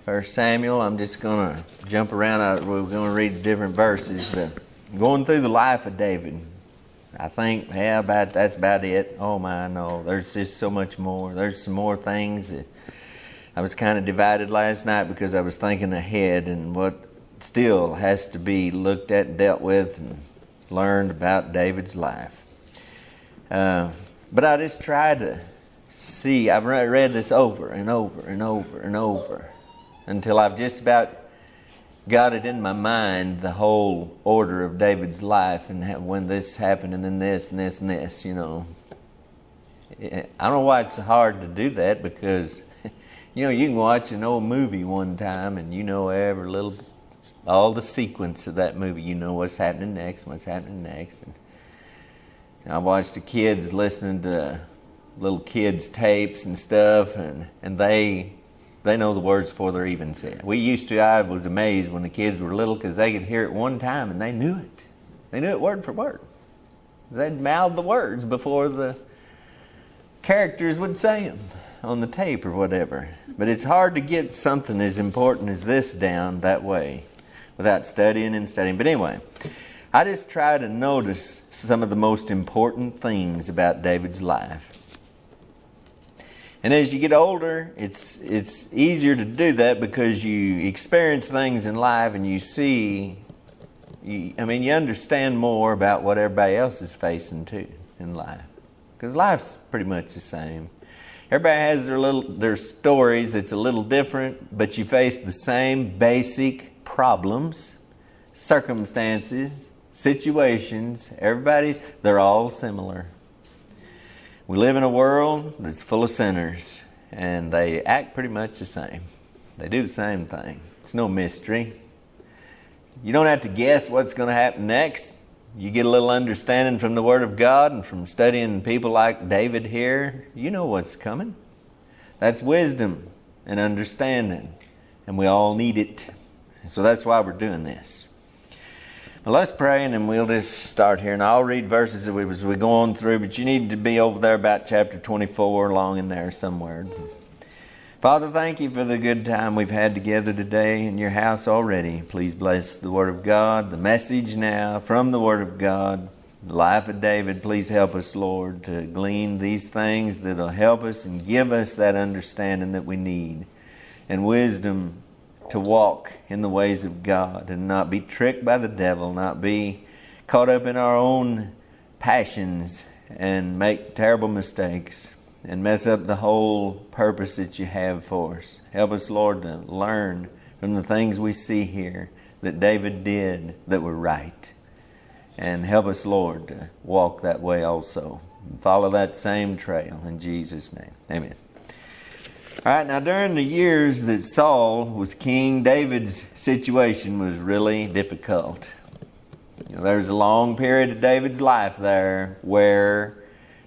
First Samuel. I'm just going to jump around. We're going to read different verses. But going through the life of David, I think, that's about it. Oh my, no. There's just so much more. There's some more things that I was kind of divided last night because I was thinking ahead and what still has to be looked at and dealt with and learned about David's life. But I just tried to see. I've read this over and over and over and over until I've just about got it in my mind, the whole order of David's life and when this happened and then this and this and this, you know. I don't know why it's hard to do that because, you know, you can watch an old movie one time and you know all the sequence of that movie. You know what's happening next. And I watched the kids listening to little kids' tapes and stuff and they know the words before they're even said. I was amazed when the kids were little because they could hear it one time and they knew it. They knew it word for word. They'd mouth the words before the characters would say them on the tape or whatever. But it's hard to get something as important as this down that way without studying and studying. But anyway, I just try to notice some of the most important things about David's life. And as you get older, it's easier to do that because you experience things in life and you see, you understand more about what everybody else is facing too in life. Because life's pretty much the same. Everybody has their stories. It's a little different, but you face the same basic problems, circumstances, situations. They're all similar. We live in a world that's full of sinners, and they act pretty much the same. They do the same thing. It's no mystery. You don't have to guess what's going to happen next. You get a little understanding from the Word of God and from studying people like David here. You know what's coming. That's wisdom and understanding, and we all need it. So that's why we're doing this. Well, let's pray and then we'll just start here. And I'll read verses as we go on through, but you need to be over there about chapter 24, along in there somewhere. Father, thank you for the good time we've had together today in your house already. Please bless the Word of God, the message now from the Word of God, the life of David. Please help us, Lord, to glean these things that will help us and give us that understanding that we need and wisdom to walk in the ways of God and not be tricked by the devil, not be caught up in our own passions and make terrible mistakes and mess up the whole purpose that you have for us. Help us, Lord, to learn from the things we see here that David did that were right. And help us, Lord, to walk that way also. And follow that same trail in Jesus' name. Amen. All right, now during the years that Saul was king, David's situation was really difficult. There was a long period of David's life there where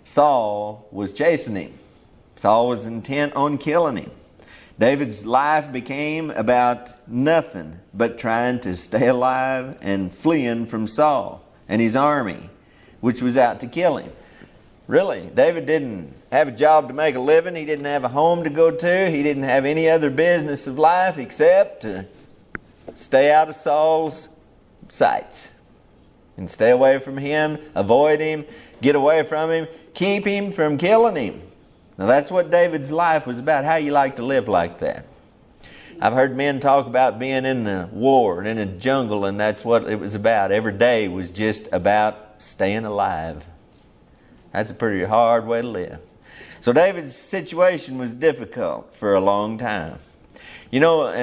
Saul was chasing him. Saul was intent on killing him. David's life became about nothing but trying to stay alive and fleeing from Saul and his army, which was out to kill him. Really, David didn't have a job to make a living. He didn't have a home to go to. He didn't have any other business of life except to stay out of Saul's sights and stay away from him, avoid him, get away from him, keep him from killing him. Now that's what David's life was about. How you like to live like that? I've heard men talk about being in the war and in the jungle, and that's what it was about. Every day was just about staying alive. That's a pretty hard way to live. So David's situation was difficult for a long time. And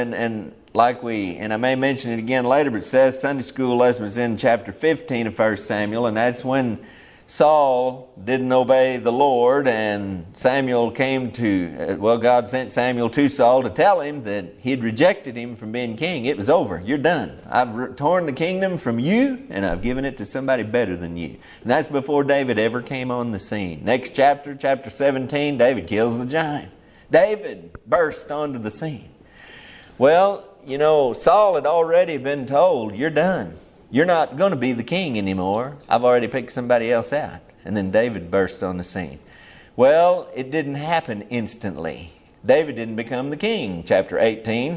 I may mention it again later, but it says Sunday school lesson was in chapter 15 of 1 Samuel, and that's when Saul didn't obey the Lord, and God sent Samuel to Saul to tell him that he had rejected him from being king. It was over. You're done. I've torn the kingdom from you, and I've given it to somebody better than you. And that's before David ever came on the scene. Next chapter, chapter 17, David kills the giant. David burst onto the scene. Well, Saul had already been told, you're done. You're not going to be the king anymore. I've already picked somebody else out. And then David burst on the scene. Well, it didn't happen instantly. David didn't become the king. Chapter 18.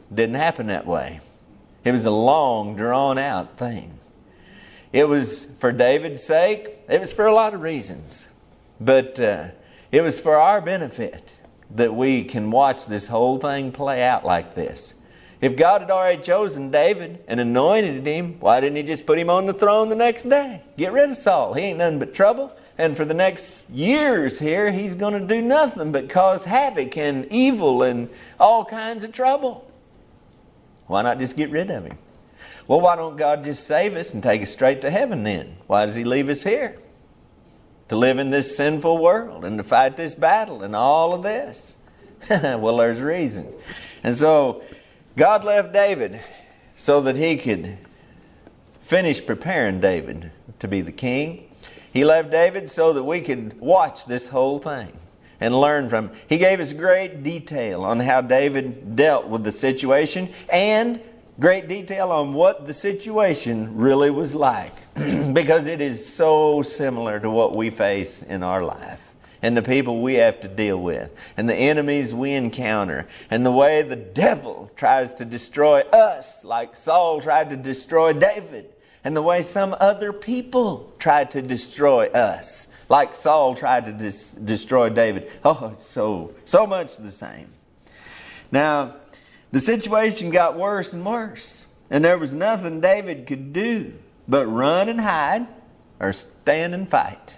didn't happen that way. It was a long, drawn-out thing. It was for David's sake. It was for a lot of reasons. But it was for our benefit that we can watch this whole thing play out like this. If God had already chosen David and anointed him, why didn't he just put him on the throne the next day? Get rid of Saul. He ain't nothing but trouble. And for the next years here, he's going to do nothing but cause havoc and evil and all kinds of trouble. Why not just get rid of him? Well, why don't God just save us and take us straight to heaven then? Why does he leave us here? To live in this sinful world and to fight this battle and all of this? Well, there's reasons. And so God left David so that he could finish preparing David to be the king. He left David so that we could watch this whole thing and learn from him. He gave us great detail on how David dealt with the situation and great detail on what the situation really was like. Because it is so similar to what we face in our life and the people we have to deal with and the enemies we encounter and the way the devil tries to destroy us like Saul tried to destroy David and the way some other people try to destroy us like Saul tried to destroy David. Oh, it's so much the same. Now, the situation got worse and worse, and there was nothing David could do but run and hide or stand and fight.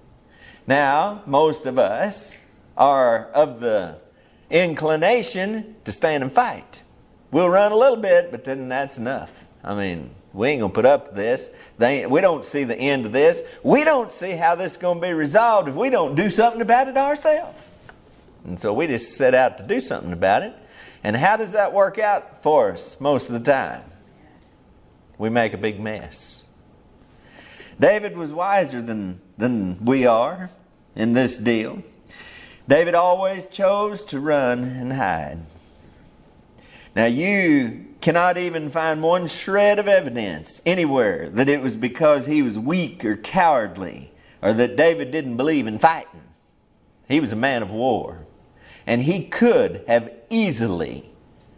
Now, most of us are of the inclination to stand and fight. We'll run a little bit, but then that's enough. I mean, we ain't going to put up to this. We don't see the end of this. We don't see how this is going to be resolved if we don't do something about it ourselves. And so we just set out to do something about it. And how does that work out for us most of the time? We make a big mess. David was wiser than we are in this deal. David always chose to run and hide. Now you cannot even find one shred of evidence anywhere that it was because he was weak or cowardly or that David didn't believe in fighting. He was a man of war. And he could have easily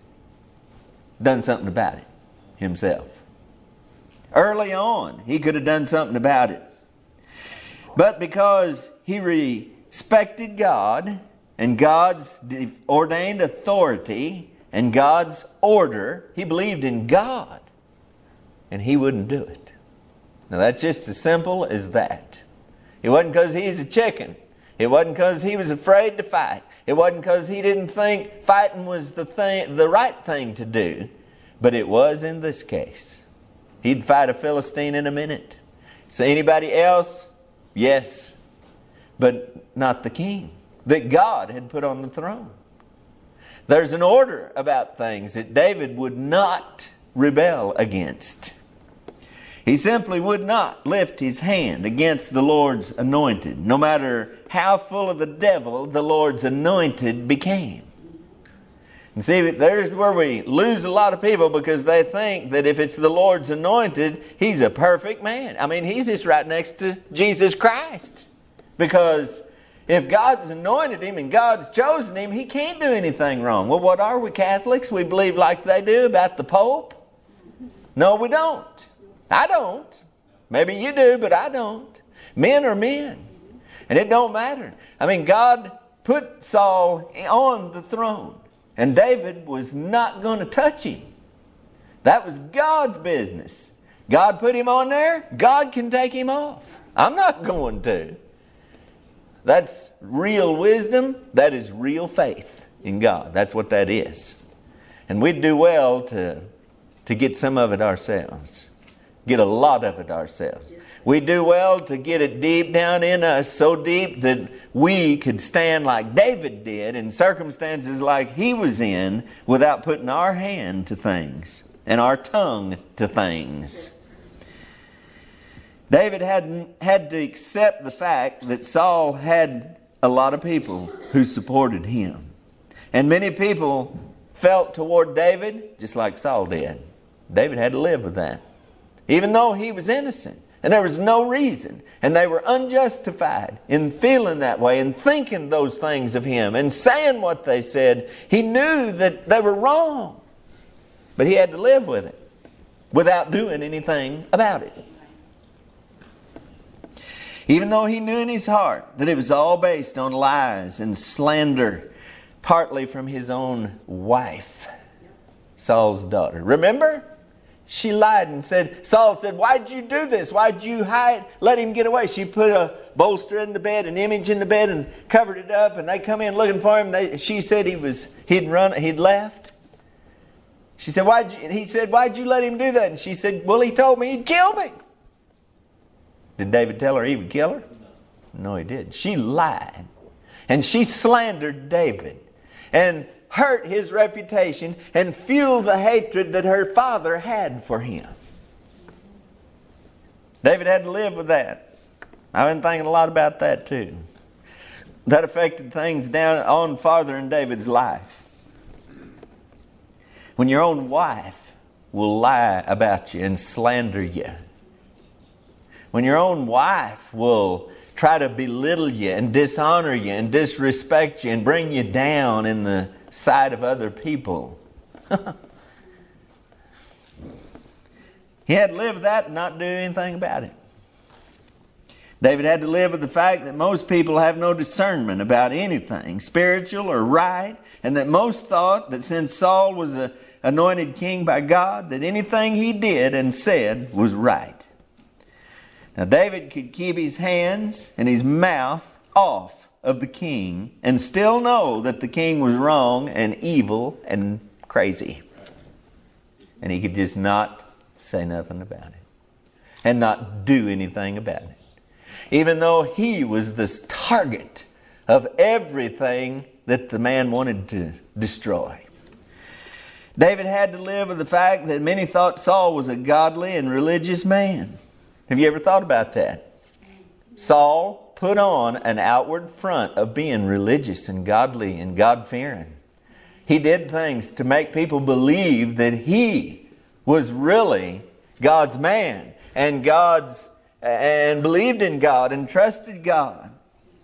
done something about it himself. Early on, he could have done something about it. But because he respected God and God's ordained authority and God's order, he believed in God. And he wouldn't do it. Now that's just as simple as that. It wasn't because he's a chicken. It wasn't because he was afraid to fight. It wasn't because he didn't think fighting was the right thing to do. But it was in this case. He'd fight a Philistine in a minute. So anybody else? Yes. But not the king that God had put on the throne. There's an order about things that David would not rebel against. He simply would not lift his hand against the Lord's anointed, no matter how full of the devil the Lord's anointed became. And see, there's where we lose a lot of people because they think that if it's the Lord's anointed, he's a perfect man. I mean, he's just right next to Jesus Christ. Because if God's anointed him and God's chosen him, he can't do anything wrong. Well, what are we Catholics? We believe like they do about the Pope? No, we don't. I don't. Maybe you do, but I don't. Men are men. And it don't matter. I mean, God put Saul on the throne. And David was not going to touch him. That was God's business. God put him on there. God can take him off. I'm not going to. That's real wisdom. That is real faith in God. That's what that is. And we'd do well to get some of it ourselves. Get a lot of it ourselves. We do well to get it deep down in us, so deep that we could stand like David did in circumstances like he was in without putting our hand to things and our tongue to things. David had to accept the fact that Saul had a lot of people who supported him. And many people felt toward David just like Saul did. David had to live with that. Even though he was innocent. And there was no reason. And they were unjustified in feeling that way and thinking those things of him and saying what they said. He knew that they were wrong. But he had to live with it without doing anything about it. Even though he knew in his heart that it was all based on lies and slander, partly from his own wife, Saul's daughter. Remember? She lied and said, Saul said, why'd you do this? Why'd you let him get away? She put a bolster in the bed, an image in the bed, and covered it up, and they come in looking for him. She said he'd left. He said, why'd you let him do that? And she said, well, he told me he'd kill me. Did David tell her he would kill her? No, he didn't. She lied. And she slandered David and hurt his reputation and fueled the hatred that her father had for him. David had to live with that. I've been thinking a lot about that too. That affected things down on farther in David's life. When your own wife will lie about you and slander you. When your own wife will try to belittle you and dishonor you and disrespect you and bring you down in the sight of other people. He had to live with that and not do anything about it. David had to live with the fact that most people have no discernment about anything spiritual or right, and that most thought that since Saul was anointed king by God, that anything he did and said was right. Now David could keep his hands and his mouth off of the king and still know that the king was wrong and evil and crazy. And he could just not say nothing about it and not do anything about it. Even though he was the target of everything that the man wanted to destroy. David had to live with the fact that many thought Saul was a godly and religious man. Have you ever thought about that? Saul put on an outward front of being religious and godly and God-fearing. He did things to make people believe that he was really God's man and believed in God and trusted God.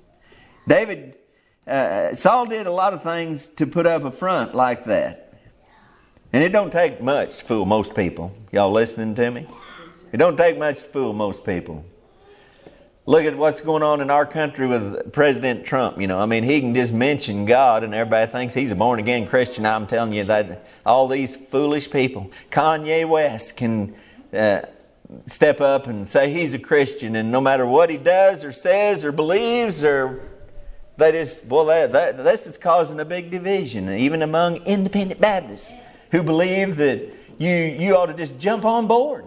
Saul did a lot of things to put up a front like that. And it don't take much to fool most people. Y'all listening to me? It don't take much to fool most people. Look at what's going on in our country with President Trump. He can just mention God and everybody thinks he's a born-again Christian. I'm telling you that all these foolish people. Kanye West can step up and say he's a Christian, and no matter what he does or says or believes, or this is causing a big division, even among independent Baptists who believe that you ought to just jump on board.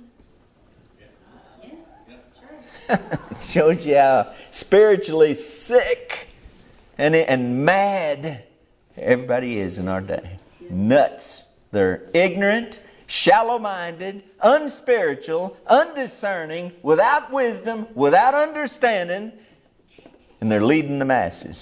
It shows you how spiritually sick and mad everybody is in our day. Nuts. They're ignorant, shallow-minded, unspiritual, undiscerning, without wisdom, without understanding, and they're leading the masses.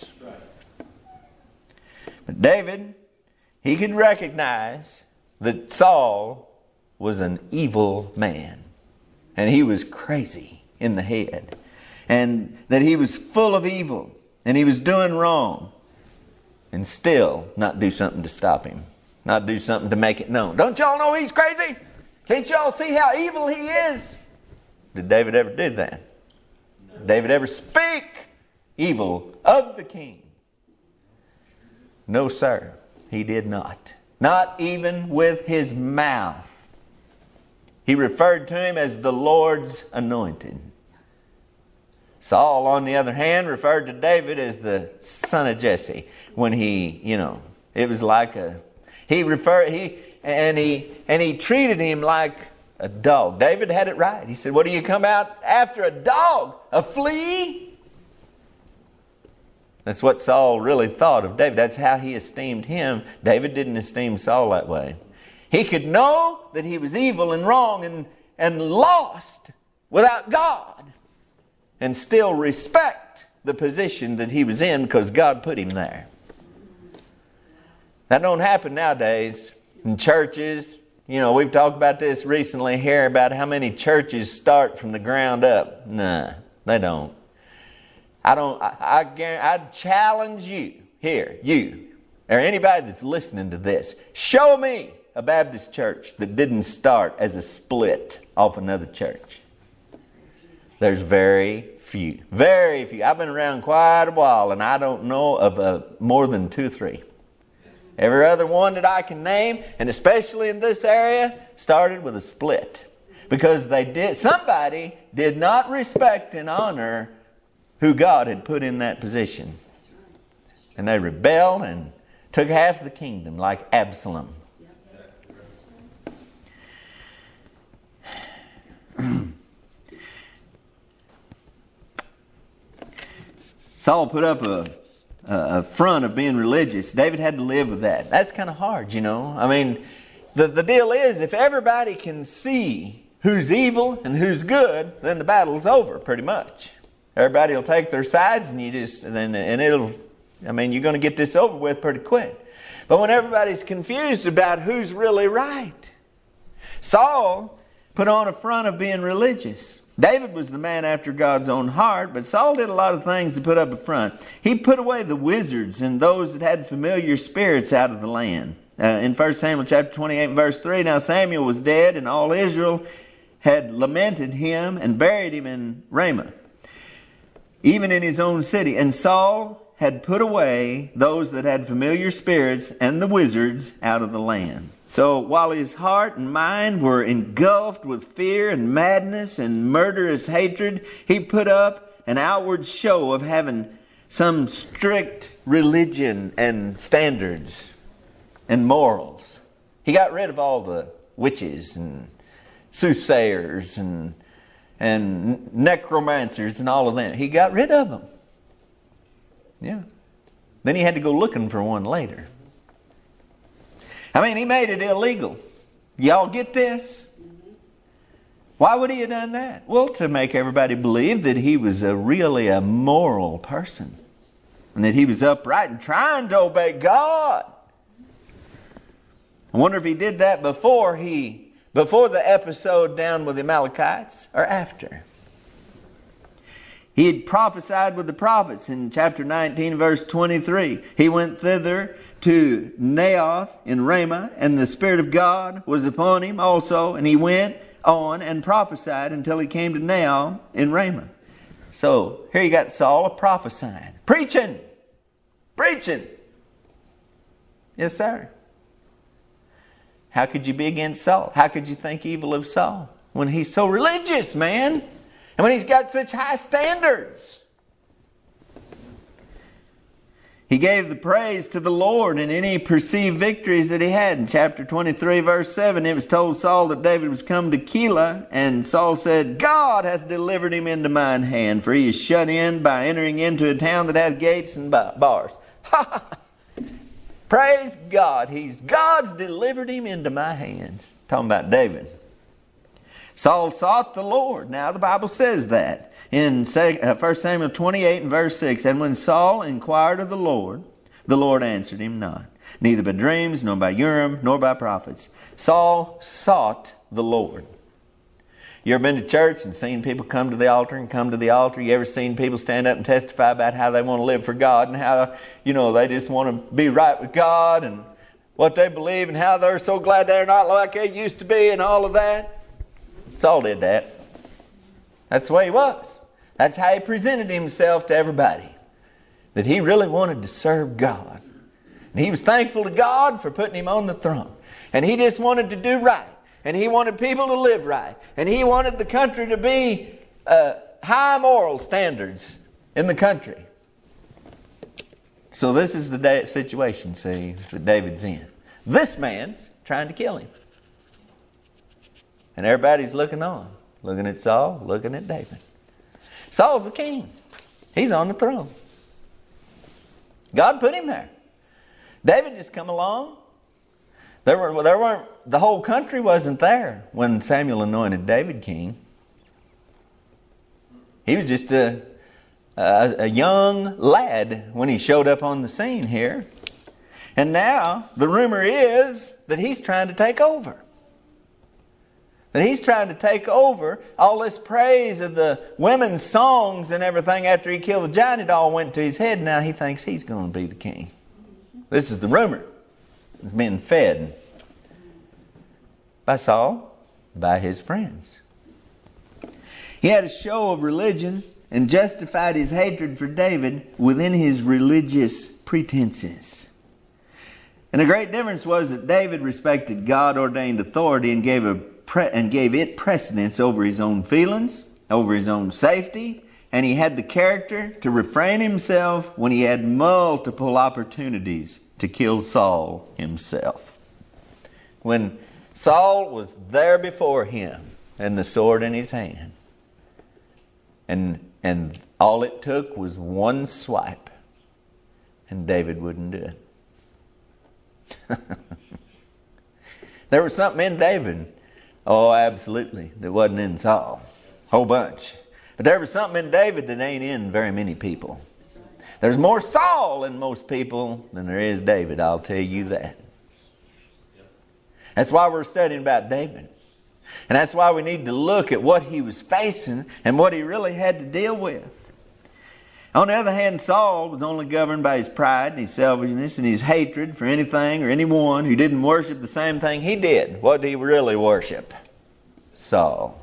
But David, he could recognize that Saul was an evil man, and he was crazy in the head, and that he was full of evil, and he was doing wrong, and still not do something to stop him, not do something to make it known. Don't y'all know he's crazy? Can't y'all see how evil he is? Did David ever do that? No. Did David ever speak evil of the king? No, sir, he did not. Not even with his mouth. He referred to him as the Lord's anointed. Saul, on the other hand, referred to David as the son of Jesse. When it was like he treated him like a dog. David had it right. He said, "What do you come out after a dog? A flea?" That's what Saul really thought of David. That's how he esteemed him. David didn't esteem Saul that way. He could know that he was evil and wrong and lost without God, and still respect the position that he was in because God put him there. That don't happen nowadays in churches. We've talked about this recently here about how many churches start from the ground up. Nah, they don't. I challenge you here, you, or anybody that's listening to this, show me a Baptist church that didn't start as a split off another church? There's very few. Very few. I've been around quite a while, and I don't know of more than 2 or 3. Every other one that I can name, and especially in this area, started with a split. Because somebody did not respect and honor who God had put in that position. And they rebelled and took half of the kingdom, like Absalom. Saul put up a front of being religious. David had to live with that. That's kind of hard, you know. I mean, the deal is, if everybody can see who's evil and who's good, then the battle's over pretty much. Everybody will take their sides, and you're going to get this over with pretty quick. But when everybody's confused about who's really right, Saul put on a front of being religious. David was the man after God's own heart, but Saul did a lot of things to put up a front. He put away the wizards and those that had familiar spirits out of the land. In 1 Samuel chapter 28 verse 3, now Samuel was dead, and all Israel had lamented him and buried him in Ramah, even in his own city. And Saul had put away those that had familiar spirits and the wizards out of the land. So while his heart and mind were engulfed with fear and madness and murderous hatred, he put up an outward show of having some strict religion and standards and morals. He got rid of all the witches and soothsayers and necromancers and all of that. He got rid of them. Yeah. Then he had to go looking for one later. I mean, he made it illegal. Y'all get this? Why would he have done that? Well, to make everybody believe that he was really a moral person, and that he was upright and trying to obey God. I wonder if he did that before the episode down with the Amalekites, or after. He had prophesied with the prophets in chapter 19, verse 23. He went thither to Naioth in Ramah, and the Spirit of God was upon him also, and he went on and prophesied until he came to Naioth in Ramah. So here you got Saul prophesying, preaching. Yes, sir. How could you be against Saul? How could you think evil of Saul when he's so religious, man? And when he's got such high standards? He gave the praise to the Lord in any perceived victories that he had. In chapter 23, verse 7, it was told Saul that David was come to Keilah, and Saul said, God hath delivered him into mine hand, for he is shut in by entering into a town that hath gates and bars. Ha ha! Praise God. God's delivered him into my hands. Talking about David. Saul sought the Lord. Now the Bible says that in 1 Samuel 28 and verse 6. And when Saul inquired of the Lord answered him not, neither by dreams, nor by Urim, nor by prophets. Saul sought the Lord. You ever been to church and seen people come to the altar and come to the altar? You ever seen people stand up and testify about how they want to live for God and how, they just want to be right with God and what they believe and how they're so glad they're not like they used to be and all of that? Saul did that. That's the way he was. That's how he presented himself to everybody. That he really wanted to serve God. And he was thankful to God for putting him on the throne. And he just wanted to do right. And he wanted people to live right. And he wanted the country to be high moral standards in the country. So this is the situation, see, that David's in. This man's trying to kill him. And everybody's looking on. Looking at Saul, looking at David. Saul's the king. He's on the throne. God put him there. David just come along. The whole country wasn't there when Samuel anointed David king. He was just a young lad when he showed up on the scene here. And now the rumor is that he's trying to take over. That he's trying to take over all this praise of the women's songs and everything after he killed the giant. It all went to his head. Now he thinks he's going to be the king. This is the rumor. It's being fed. By Saul? By his friends. He had a show of religion and justified his hatred for David within his religious pretenses. And the great difference was that David respected God-ordained authority and gave it precedence over his own feelings, over his own safety, and he had the character to refrain himself when he had multiple opportunities to kill Saul himself. When Saul was there before him and the sword in his hand, and all it took was one swipe, and David wouldn't do it. There was something in David, oh absolutely, that wasn't in Saul. Whole bunch. But there was something in David that ain't in very many people. There's more Saul in most people than there is David, I'll tell you that. That's why we're studying about David. And that's why we need to look at what he was facing and what he really had to deal with. On the other hand, Saul was only governed by his pride and his selfishness and his hatred for anything or anyone who didn't worship the same thing he did. What did he really worship? Saul.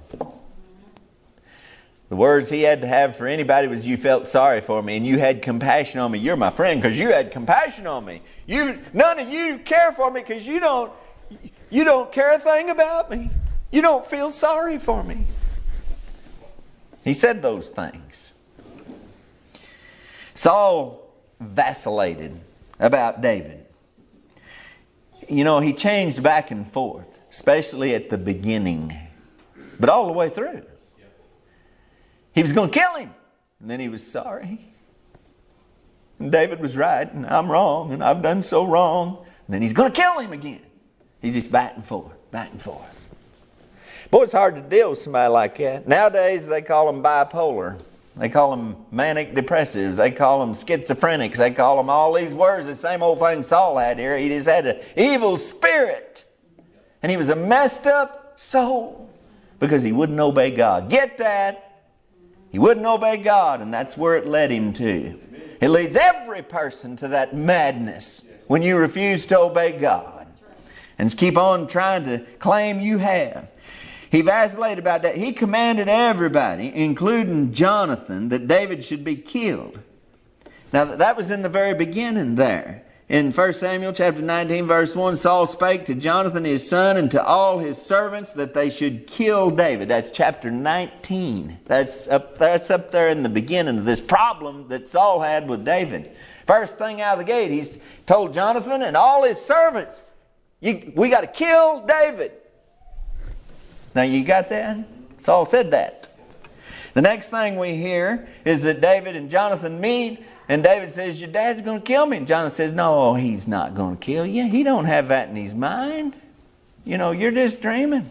The words he had to have for anybody was, you felt sorry for me and you had compassion on me. You're my friend because you had compassion on me. None of you care for me because you don't care a thing about me. You don't feel sorry for me. He said those things. Saul vacillated about David. You know, he changed back and forth, especially at the beginning, but all the way through. He was going to kill him, and then he was sorry. And David was right, and I'm wrong, and I've done so wrong. And then he's going to kill him again. He's just back and forth, back and forth. Boy, it's hard to deal with somebody like that. Nowadays, they call them bipolar. They call them manic depressives. They call them schizophrenics. They call them all these words. The same old thing Saul had here. He just had an evil spirit. And he was a messed up soul because he wouldn't obey God. Get that? He wouldn't obey God, and that's where it led him to. It leads every person to that madness when you refuse to obey God and keep on trying to claim you have. He vacillated about that. He commanded everybody, including Jonathan, that David should be killed. Now, that was in the very beginning there. In 1 Samuel chapter 19, verse 1, Saul spake to Jonathan his son and to all his servants that they should kill David. That's chapter 19. That's up there in the beginning of this problem that Saul had with David. First thing out of the gate, he's told Jonathan and all his servants, we got to kill David. Now you got that? Saul said that. The next thing we hear is that David and Jonathan meet, and David says, your dad's going to kill me. And Jonathan says, no, he's not going to kill you. He don't have that in his mind. You know, you're just dreaming.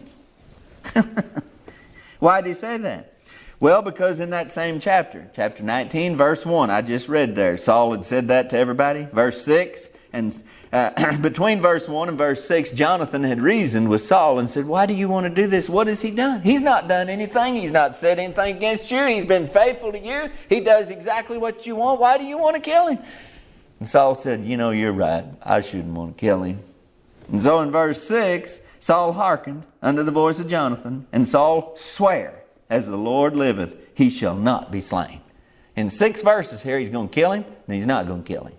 Why did he say that? Well, because in that same chapter 19, verse 1, I just read there, Saul had said that to everybody. Verse 6, and between verse 1 and verse 6, Jonathan had reasoned with Saul and said, why do you want to do this? What has he done? He's not done anything. He's not said anything against you. He's been faithful to you. He does exactly what you want. Why do you want to kill him? And Saul said, you know, you're right. I shouldn't want to kill him. And so in verse 6, Saul hearkened unto the voice of Jonathan, and Saul sware, as the Lord liveth, he shall not be slain. In 6 verses here, he's going to kill him, and he's not going to kill him.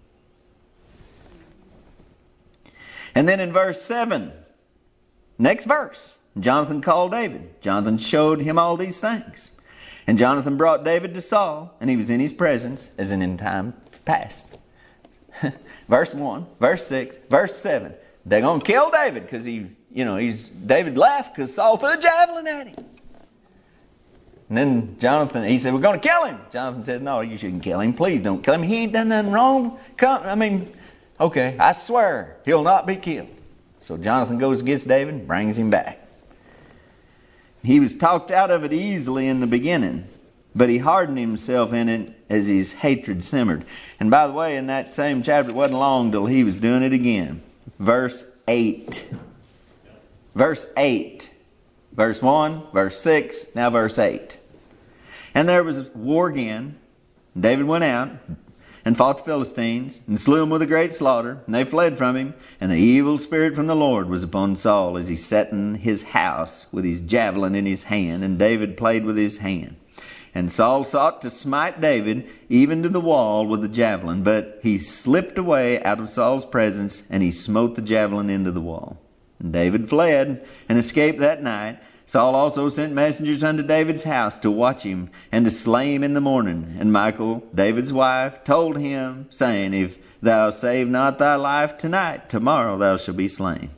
And then in verse 7, next verse, Jonathan called David. Jonathan showed him all these things. And Jonathan brought David to Saul, and he was in his presence as in time past. Verse 1, verse 6, verse 7. They're going to kill David because David left because Saul threw a javelin at him. And then Jonathan, he said, we're going to kill him. Jonathan said, no, you shouldn't kill him. Please don't kill him. He ain't done nothing wrong. Okay, I swear he'll not be killed. So Jonathan goes against David and brings him back. He was talked out of it easily in the beginning, but he hardened himself in it as his hatred simmered. And by the way, in that same chapter, it wasn't long till he was doing it again. Verse 8. Verse 8. Verse 1, verse 6, now verse 8. And there was war again. David went out, and fought the Philistines, and slew them with a great slaughter, and they fled from him. And the evil spirit from the Lord was upon Saul, as he sat in his house with his javelin in his hand, and David played with his hand. And Saul sought to smite David even to the wall with the javelin, but he slipped away out of Saul's presence, and he smote the javelin into the wall. And David fled and escaped that night. Saul also sent messengers unto David's house to watch him and to slay him in the morning. And Michal, David's wife, told him, saying, If thou save not thy life tonight, tomorrow thou shalt be slain.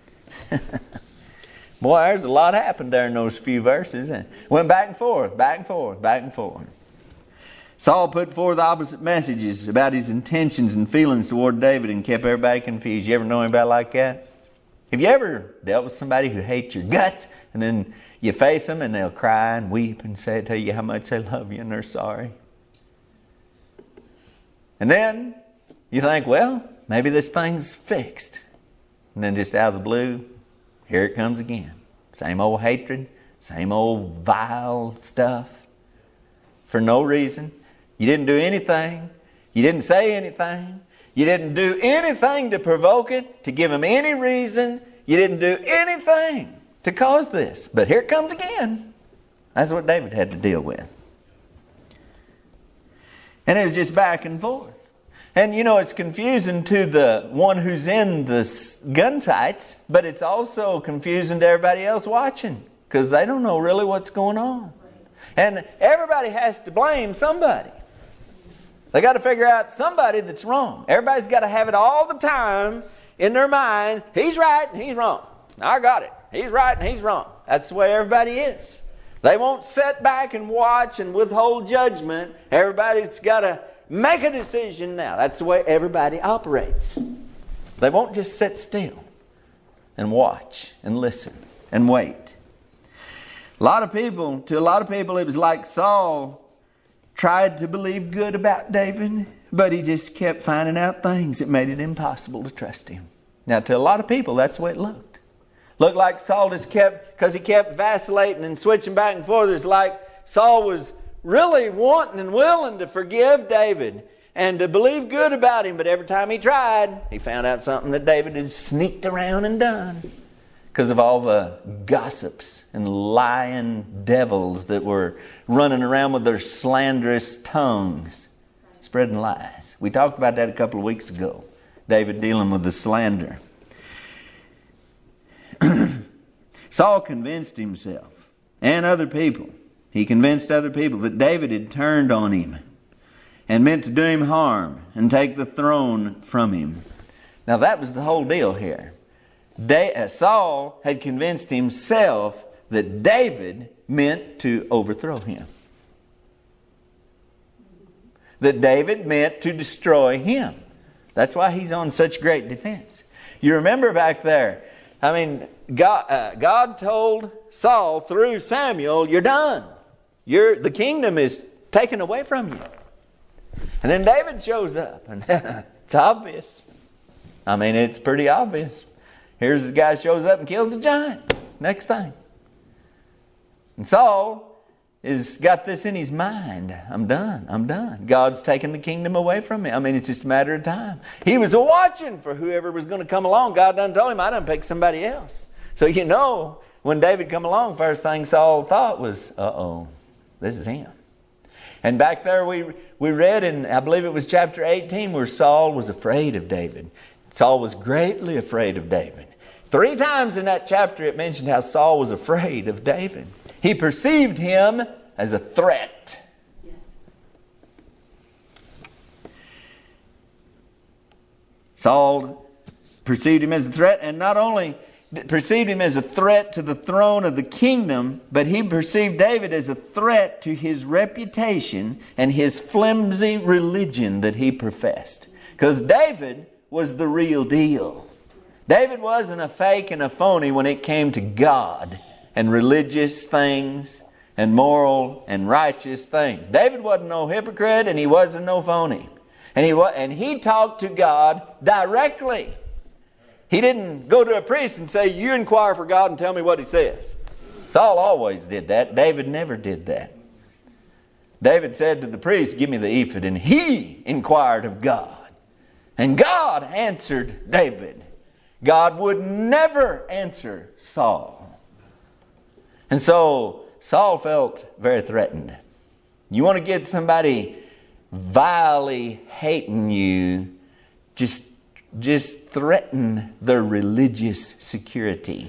Boy, there's a lot happened there in those few verses. Went back and forth, back and forth, back and forth. Saul put forth opposite messages about his intentions and feelings toward David and kept everybody confused. You ever know anybody like that? Have you ever dealt with somebody who hates your guts, and then you face them and they'll cry and weep and tell you how much they love you and they're sorry? And then you think, well, maybe this thing's fixed. And then just out of the blue, here it comes again. Same old hatred, same old vile stuff. For no reason. You didn't do anything. You didn't say anything. You didn't do anything to provoke it, to give him any reason. You didn't do anything to cause this. But here it comes again. That's what David had to deal with. And it was just back and forth. And you know, it's confusing to the one who's in the gun sights, but it's also confusing to everybody else watching, because they don't know really what's going on. And everybody has to blame somebody. They got to figure out somebody that's wrong. Everybody's got to have it all the time in their mind. He's right and he's wrong. I got it. He's right and he's wrong. That's the way everybody is. They won't sit back and watch and withhold judgment. Everybody's got to make a decision now. That's the way everybody operates. They won't just sit still and watch and listen and wait. To a lot of people, it was like Saul tried to believe good about David, but he just kept finding out things that made it impossible to trust him. Now, to a lot of people, that's the way it looked. Looked like Saul just kept, because he kept vacillating and switching back and forth. It's like Saul was really wanting and willing to forgive David and to believe good about him, but every time he tried, he found out something that David had sneaked around and done, because of all the gossips and lying devils that were running around with their slanderous tongues, spreading lies. We talked about that a couple of weeks ago. David dealing with the slander. Saul convinced himself and other people. He convinced other people that David had turned on him and meant to do him harm and take the throne from him. Now that was the whole deal here. Saul had convinced himself that David meant to overthrow him. That David meant to destroy him. That's why he's on such great defense. You remember back there, God told Saul through Samuel, you're done. The kingdom is taken away from you. And then David shows up, and it's obvious. It's pretty obvious. Here's the guy shows up and kills the giant. Next thing. And Saul has got this in his mind. I'm done. God's taken the kingdom away from me. It's just a matter of time. He was watching for whoever was going to come along. God done told him, I done picked somebody else. So when David come along, first thing Saul thought was, this is him. And back there we read in, I believe it was chapter 18, where Saul was afraid of David. Saul was greatly afraid of David. 3 times in that chapter it mentioned how Saul was afraid of David. He perceived him as a threat. Yes. Saul perceived him as a threat, and not only perceived him as a threat to the throne of the kingdom, but he perceived David as a threat to his reputation and his flimsy religion that he professed. Because David was the real deal. David wasn't a fake and a phony when it came to God and religious things and moral and righteous things. David wasn't no hypocrite, and he wasn't no phony. And he talked to God directly. He didn't go to a priest and say, you inquire for God and tell me what he says. Saul always did that. David never did that. David said to the priest, give me the ephod. And he inquired of God. And God answered David. God would never answer Saul. And so Saul felt very threatened. You want to get somebody vilely hating you, just threaten their religious security.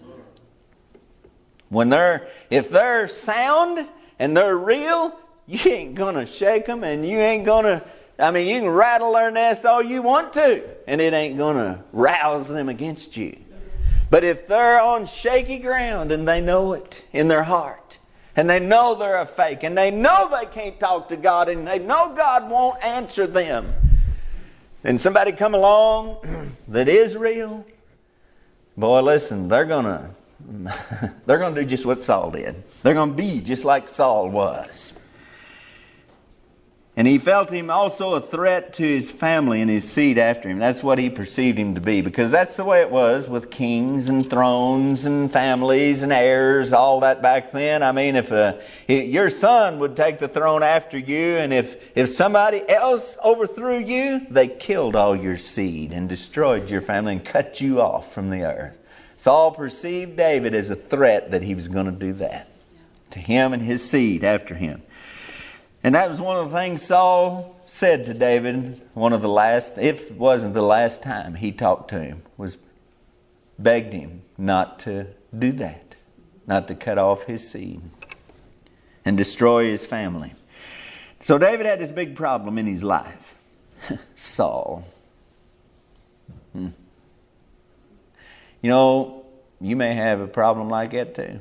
If they're sound and they're real, you ain't going to shake them, and you ain't going to, you can rattle their nest all you want to, and it ain't going to rouse them against you. But if they're on shaky ground and they know it in their heart, and they know they're a fake, and they know they can't talk to God, and they know God won't answer them, then somebody come along that is real, boy, listen, they're going to do just what Saul did. They're going to be just like Saul was. And he felt him also a threat to his family and his seed after him. That's what he perceived him to be, because that's the way it was with kings and thrones and families and heirs, all that back then. If your son would take the throne after you, and if somebody else overthrew you, they killed all your seed and destroyed your family and cut you off from the earth. Saul perceived David as a threat that he was going to do that to him and his seed after him. And that was one of the things Saul said to David, one of the last, if it wasn't the last time he talked to him, was begged him not to do that, not to cut off his seed and destroy his family. So David had this big problem in his life. Saul. You may have a problem like that too.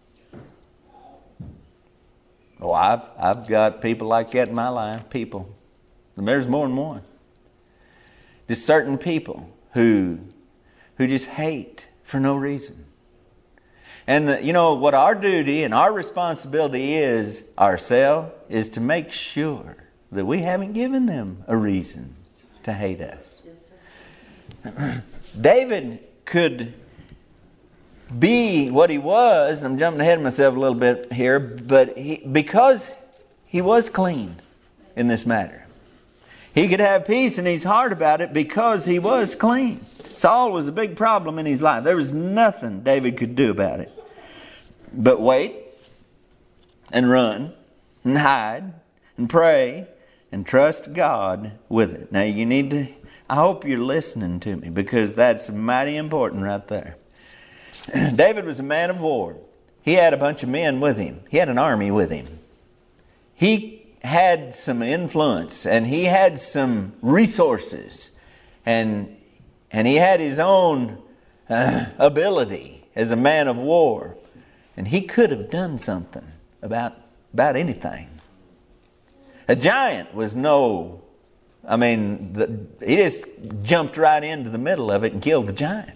Oh, I've got people like that in my life. People. And there's more than one. Just certain people who just hate for no reason. And what our duty and our responsibility is ourselves is to make sure that we haven't given them a reason to hate us. Yes, sir. David could be what he was, and I'm jumping ahead of myself a little bit here, but because he was clean in this matter. He could have peace in his heart about it because he was clean. Saul was a big problem in his life. There was nothing David could do about it but wait and run and hide and pray and trust God with it. Now I hope you're listening to me, because that's mighty important right there. David was a man of war. He had a bunch of men with him. He had an army with him. He had some influence, and he had some resources, and he had his own ability as a man of war, and he could have done something about anything. A giant was he just jumped right into the middle of it and killed the giant.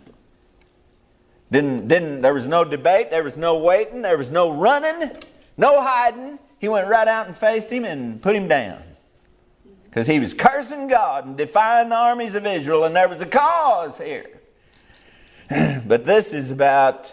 There was no debate, there was no waiting, there was no running, no hiding. He went right out and faced him and put him down. Because he was cursing God and defying the armies of Israel, and there was a cause here. But this is about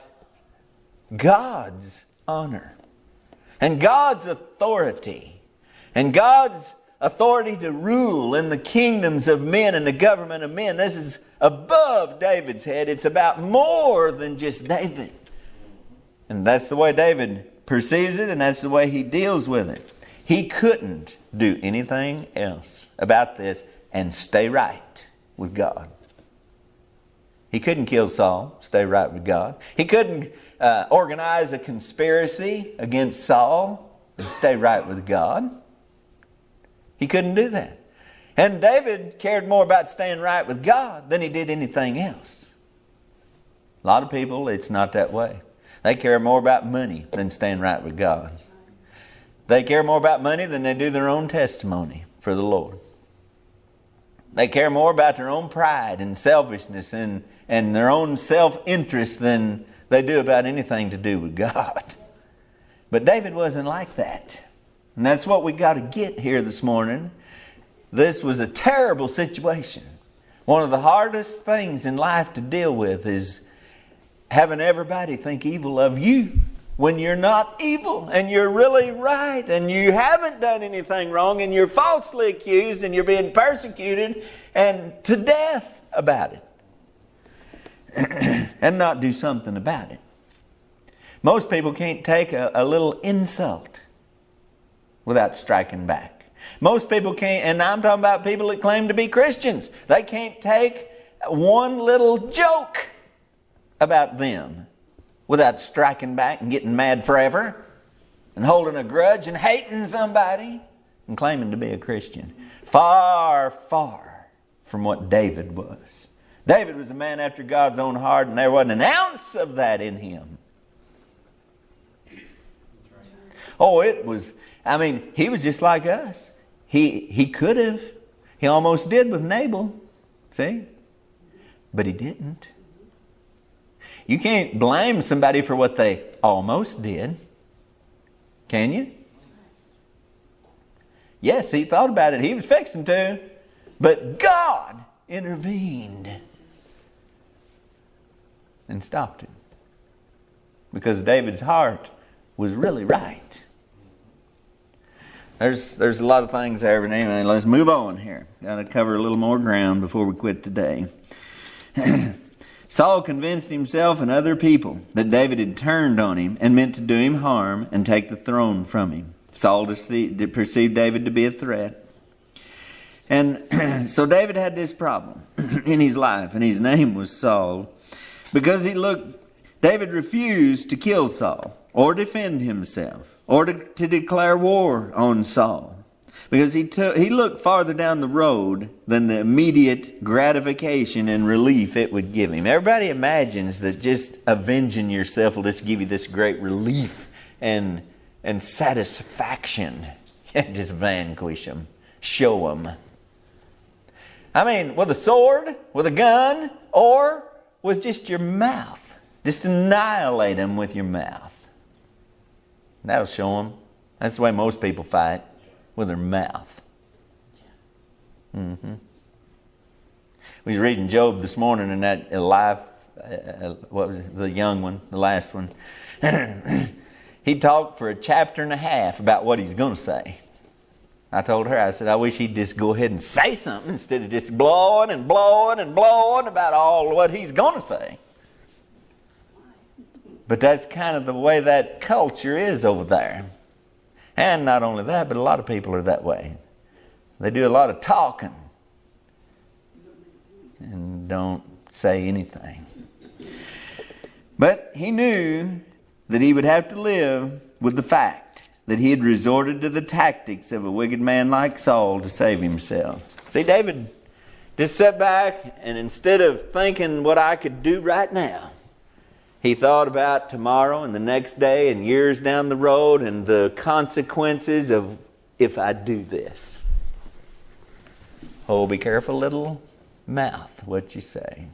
God's honor and God's authority and God's authority to rule in the kingdoms of men and the government of men. This is above David's head. It's about more than just David. And that's the way David perceives it, and that's the way he deals with it. He couldn't do anything else about this and stay right with God. He couldn't kill Saul, stay right with God. He couldn't organize a conspiracy against Saul and stay right with God. He couldn't do that. And David cared more about staying right with God than he did anything else. A lot of people, it's not that way. They care more about money than staying right with God. They care more about money than they do their own testimony for the Lord. They care more about their own pride and selfishness and their own self-interest than they do about anything to do with God. But David wasn't like that. And that's what we got to get here this morning. This was a terrible situation. One of the hardest things in life to deal with is having everybody think evil of you when you're not evil and you're really right and you haven't done anything wrong and you're falsely accused and you're being persecuted and to death about it and not do something about it. Most people can't take a little insult without striking back. Most people can't, and I'm talking about people that claim to be Christians, they can't take one little joke about them without striking back and getting mad forever and holding a grudge and hating somebody and claiming to be a Christian. Far, far from what David was. David was a man after God's own heart, and there wasn't an ounce of that in him. Oh, it was, he was just like us. He could have. He almost did with Nabal. See? But he didn't. You can't blame somebody for what they almost did. Can you? Yes, he thought about it. He was fixing to. But God intervened and stopped it. Because David's heart was really right. There's a lot of things there, but anyway, let's move on here. Got to cover a little more ground before we quit today. Saul convinced himself and other people that David had turned on him and meant to do him harm and take the throne from him. Saul perceived David to be a threat. And so David had this problem in his life, and his name was Saul. Because David refused to kill Saul or defend himself or to declare war on Saul. Because he looked farther down the road than the immediate gratification and relief it would give him. Everybody imagines that just avenging yourself will just give you this great relief and satisfaction. Just vanquish them. Show them. With a sword, with a gun, or with just your mouth. Just annihilate them with your mouth. That'll show them. That's the way most people fight. With their mouth. We was reading Job this morning, and that life, what was it, the young one, the last one. He talked for a chapter and a half about what he's going to say. I told her, I said, I wish he'd just go ahead and say something instead of just blowing and blowing and blowing about all what he's going to say. But that's kind of the way that culture is over there. And not only that, but a lot of people are that way. They do a lot of talking and don't say anything. But he knew that he would have to live with the fact that he had resorted to the tactics of a wicked man like Saul to save himself. See, David just sat back, and instead of thinking what I could do right now, he thought about tomorrow and the next day and years down the road and the consequences of if I do this. Oh, be careful, little mouth, what you say.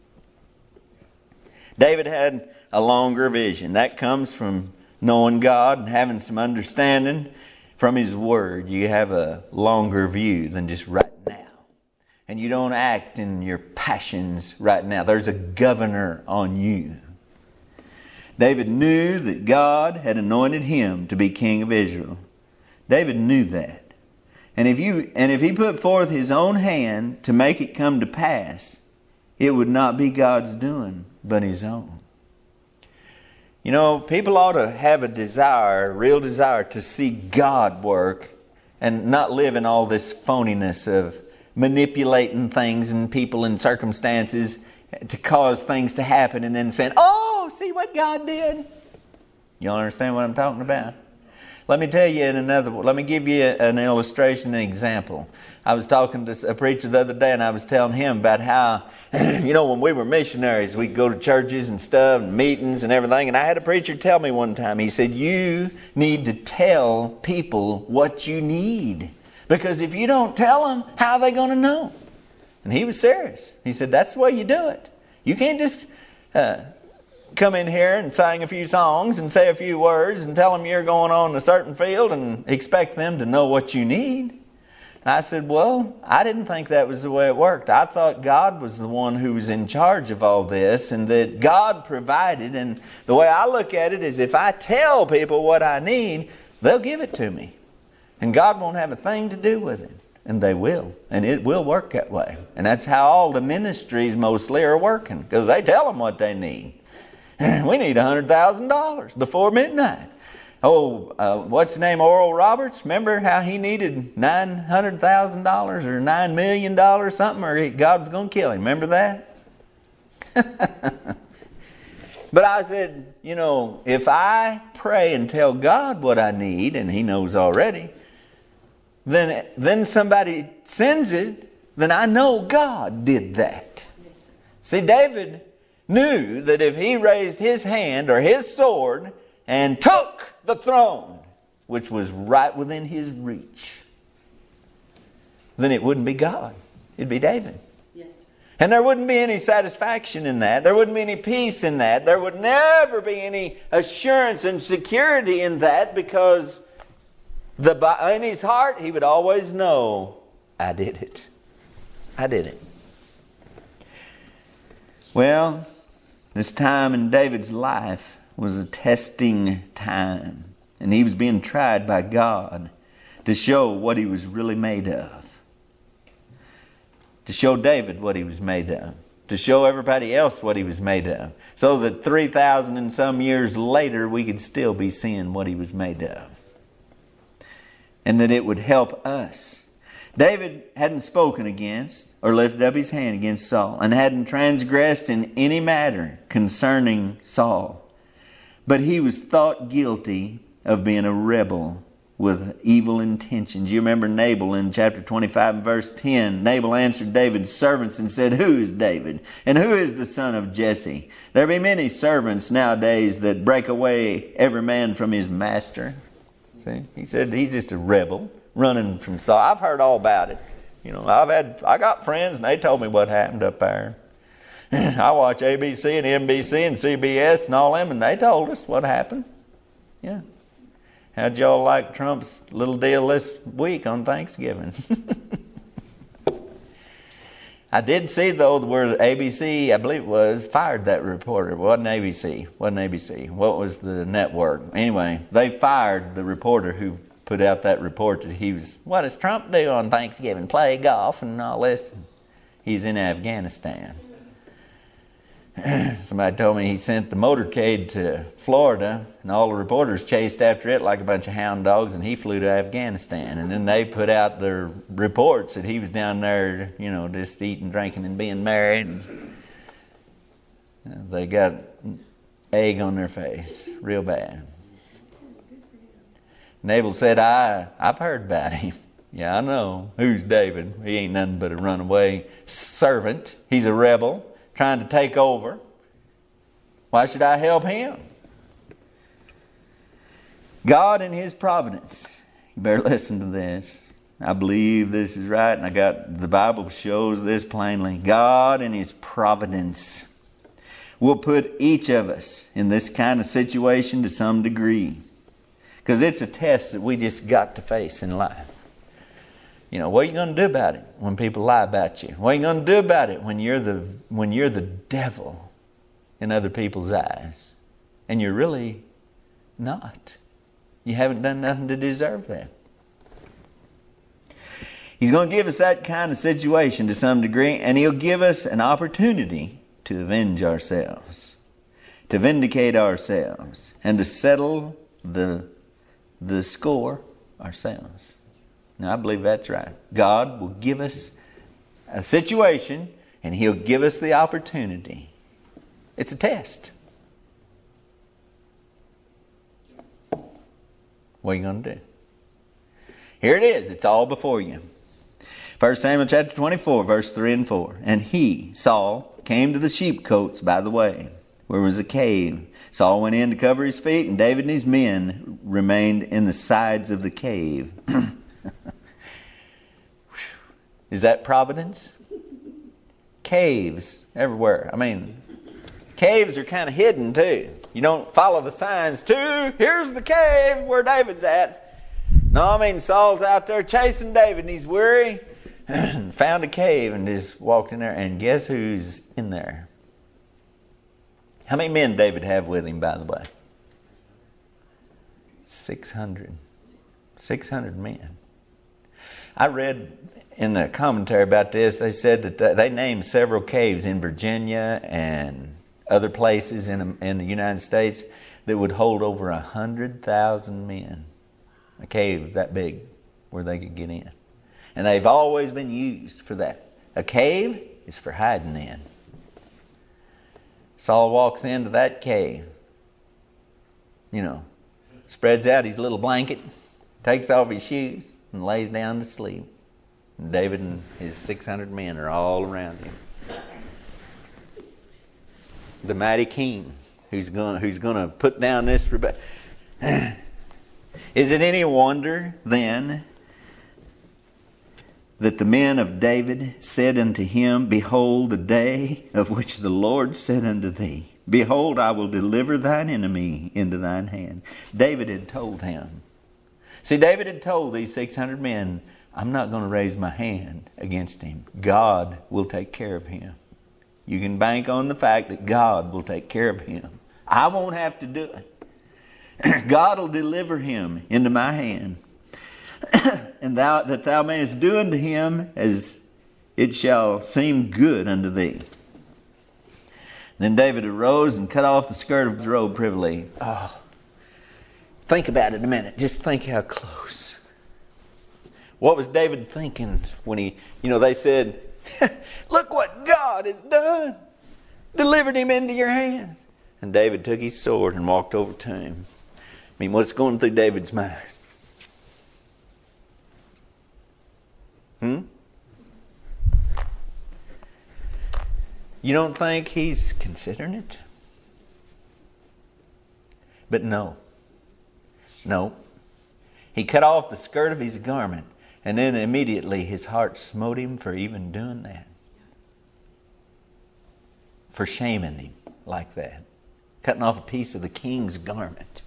David had a longer vision. That comes from knowing God and having some understanding from His Word. You have a longer view than just right now. And you don't act in your passions right now. There's a governor on you. David knew that God had anointed him to be king of Israel. David knew that. And if he put forth his own hand to make it come to pass, it would not be God's doing, but his own. You know, people ought to have a real desire to see God work and not live in all this phoniness of manipulating things and people and circumstances to cause things to happen and then saying, oh, see what God did. You understand what I'm talking about? Let me tell you let me give you an illustration, an example. I was talking to a preacher the other day, and I was telling him about how, when we were missionaries, we'd go to churches and stuff and meetings and everything. And I had a preacher tell me one time, he said, you need to tell people what you need. Because if you don't tell them, how are they going to know? And he was serious. He said, that's the way you do it. You can't just come in here and sing a few songs and say a few words and tell them you're going on a certain field and expect them to know what you need. And I said, well, I didn't think that was the way it worked. I thought God was the one who was in charge of all this and that God provided. And the way I look at it is if I tell people what I need, they'll give it to me. And God won't have a thing to do with it. And they will. And it will work that way. And that's how all the ministries mostly are working. Because they tell them what they need. We need $100,000 before midnight. What's the name? Oral Roberts? Remember how he needed $900,000 or $9 million something? Or God was going to kill him. Remember that? But I said, if I pray and tell God what I need, and He knows already, then somebody sends it, then I know God did that. Yes, see, David knew that if he raised his hand or his sword and took the throne, which was right within his reach, then it wouldn't be God. It'd be David. Yes. And there wouldn't be any satisfaction in that. There wouldn't be any peace in that. There would never be any assurance and security in that, because in his heart he would always know, I did it. I did it. Well, this time in David's life was a testing time. And he was being tried by God to show what he was really made of. To show David what he was made of. To show everybody else what he was made of. So that 3,000 and some years later we could still be seeing what he was made of. And that it would help us. David hadn't spoken against or lifted up his hand against Saul, and hadn't transgressed in any matter concerning Saul. But he was thought guilty of being a rebel with evil intentions. You remember Nabal in chapter 25 and verse 10. Nabal answered David's servants and said, "Who is David? And who is the son of Jesse? There be many servants nowadays that break away every man from his master." See? He said he's just a rebel running from Saul. I've heard all about it. I got friends and they told me what happened up there. I watch ABC and NBC and CBS and all them, and they told us what happened. Yeah. How'd y'all like Trump's little deal this week on Thanksgiving? I did see, though, where ABC, I believe it was, fired that reporter. It wasn't ABC. What was the network? Anyway, they fired the reporter who put out that report that he was, what does Trump do on Thanksgiving? Play golf and all this. He's in Afghanistan. Somebody told me he sent the motorcade to Florida, and all the reporters chased after it like a bunch of hound dogs, and he flew to Afghanistan. And then they put out their reports that he was down there, just eating, drinking, and being married. And they got egg on their face, real bad. Nabal said, I've heard about him. Yeah, I know. Who's David? He ain't nothing but a runaway servant. He's a rebel trying to take over. Why should I help him? God in His providence. You better listen to this. I believe this is right, and the Bible shows this plainly. God in His providence will put each of us in this kind of situation to some degree. Because it's a test that we just got to face in life. What are you going to do about it when people lie about you? What are you going to do about it when you're the devil in other people's eyes? And you're really not. You haven't done nothing to deserve that. He's going to give us that kind of situation to some degree, and He'll give us an opportunity to avenge ourselves, to vindicate ourselves, and to settle the score ourselves. Now, I believe that's right. God will give us a situation, and He'll give us the opportunity. It's a test. What are you going to do? Here it is. It's all before you. 1 Samuel chapter 24, verse 3 and 4. And he, Saul, came to the sheepcotes by the way, where was a cave. Saul went in to cover his feet, and David and his men remained in the sides of the cave. Is that providence? Caves everywhere. Caves are kind of hidden too. You don't follow the signs to, here's the cave where David's at. No, I mean Saul's out there chasing David and he's weary. Found a cave and just walked in there. And guess who's in there? How many men David have with him, by the way? 600. 600 men. I read in the commentary about this, they said that they named several caves in Virginia and other places in the United States that would hold over 100,000 men. A cave that big where they could get in. And they've always been used for that. A cave is for hiding in. Saul walks into that cave, spreads out his little blanket, takes off his shoes, and lays down to sleep. And David and his 600 men are all around him. The mighty king who's going to put down this rebellion. Is it any wonder then that the men of David said unto him, Behold, the day of which the Lord said unto thee, Behold, I will deliver thine enemy into thine hand. David had told him. See, David had told these 600 men, I'm not going to raise my hand against him. God will take care of him. You can bank on the fact that God will take care of him. I won't have to do it. God will deliver him into my hand. And that thou mayest do unto him as it shall seem good unto thee. Then David arose and cut off the skirt of his robe privily. Oh, think about it a minute. Just think how close. What was David thinking when they said, look what God has done. Delivered him into your hand. And David took his sword and walked over to him. I mean, what's going through David's mind? You don't think he's considering it? But no. He cut off the skirt of his garment, and then immediately his heart smote him for even doing that. For shaming him like that. Cutting off a piece of the king's garment.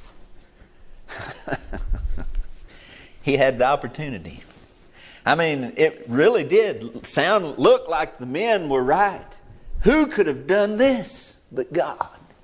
He had the opportunity. I mean, it really did look like the men were right. Who could have done this but God?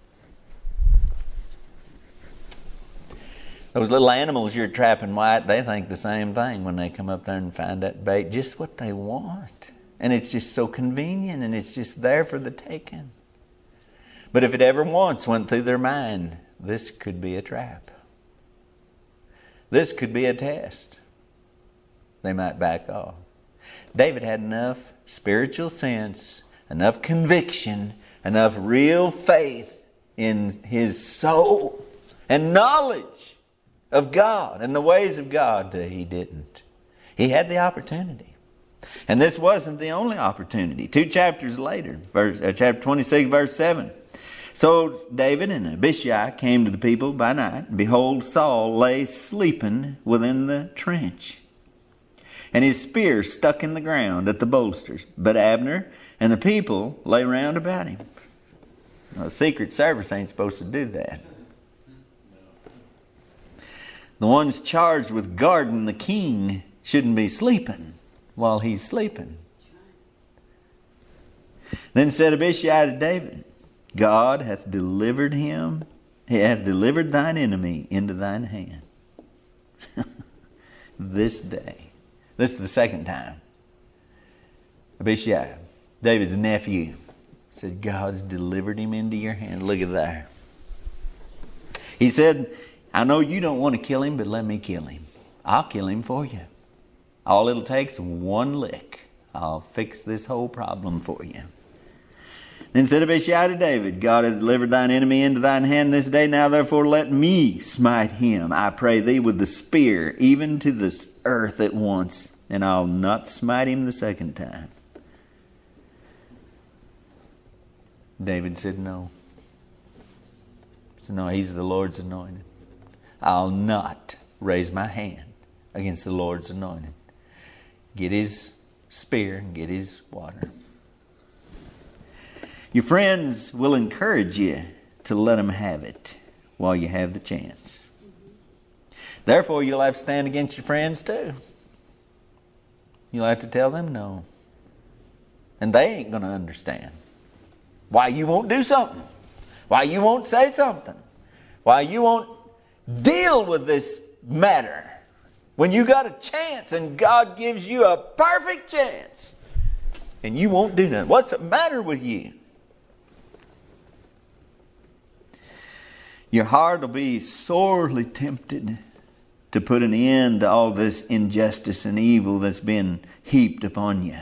Those little animals you're trapping, White, they think the same thing when they come up there and find that bait. Just what they want. And it's just so convenient and it's just there for the taking. But if it ever once went through their mind, this could be a trap. This could be a test. They might back off. David had enough spiritual sense, enough conviction, enough real faith in his soul and knowledge of God and the ways of God that he didn't. He had the opportunity. And this wasn't the only opportunity. 2 chapters later, chapter 26, verse 7. So David and Abishai came to the people by night, and behold, Saul lay sleeping within the trench, and his spear stuck in the ground at the bolsters. But Abner and the people lay round about him. Now, the Secret Service ain't supposed to do that. The ones charged with guarding the king shouldn't be sleeping while he's sleeping. Then said Abishai to David, God hath delivered him, he hath delivered thine enemy into thine hand. This day. This is the second time. Abishai, David's nephew, said, God's delivered him into your hand. Look at there. He said, I know you don't want to kill him, but let me kill him. I'll kill him for you. All it'll take is one lick. I'll fix this whole problem for you. Then said Abishai to David, God hath delivered thine enemy into thine hand this day. Now therefore let me smite him, I pray thee, with the spear, even to the earth at once, and I'll not smite him the second time. David said no. He said, no, he's the Lord's anointed. I'll not raise my hand against the Lord's anointed. Get his spear and get his water. Your friends will encourage you to let them have it while you have the chance. Therefore, you'll have to stand against your friends too. You'll have to tell them no. And they ain't going to understand why you won't do something, why you won't say something, why you won't deal with this matter when you got a chance and God gives you a perfect chance and you won't do nothing. What's the matter with you? Your heart will be sorely tempted to put an end to all this injustice and evil that's been heaped upon you.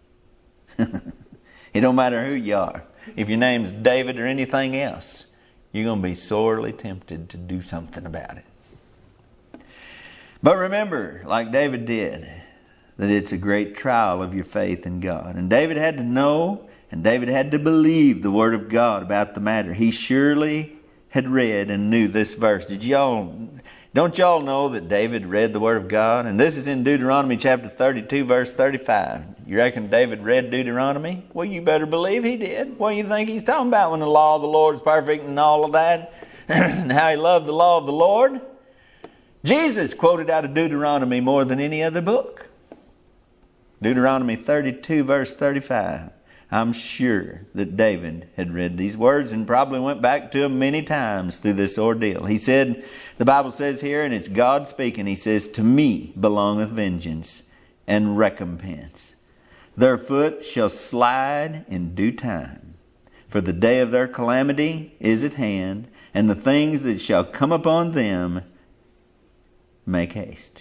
It don't matter who you are. If your name's David or anything else, you're going to be sorely tempted to do something about it. But remember, like David did, that it's a great trial of your faith in God. And David had to know, and David had to believe the Word of God about the matter. He surely had read and knew this verse. Don't y'all know that David read the Word of God? And this is in Deuteronomy chapter 32, verse 35. You reckon David read Deuteronomy? Well, you better believe he did. What do you think he's talking about when the law of the Lord is perfect and all of that? And how he loved the law of the Lord? Jesus quoted out of Deuteronomy more than any other book. Deuteronomy 32, verse 35. I'm sure that David had read these words and probably went back to them many times through this ordeal. He said, the Bible says here, and it's God speaking, He says, "To me belongeth vengeance and recompense. Their foot shall slide in due time. For the day of their calamity is at hand, and the things that shall come upon them make haste."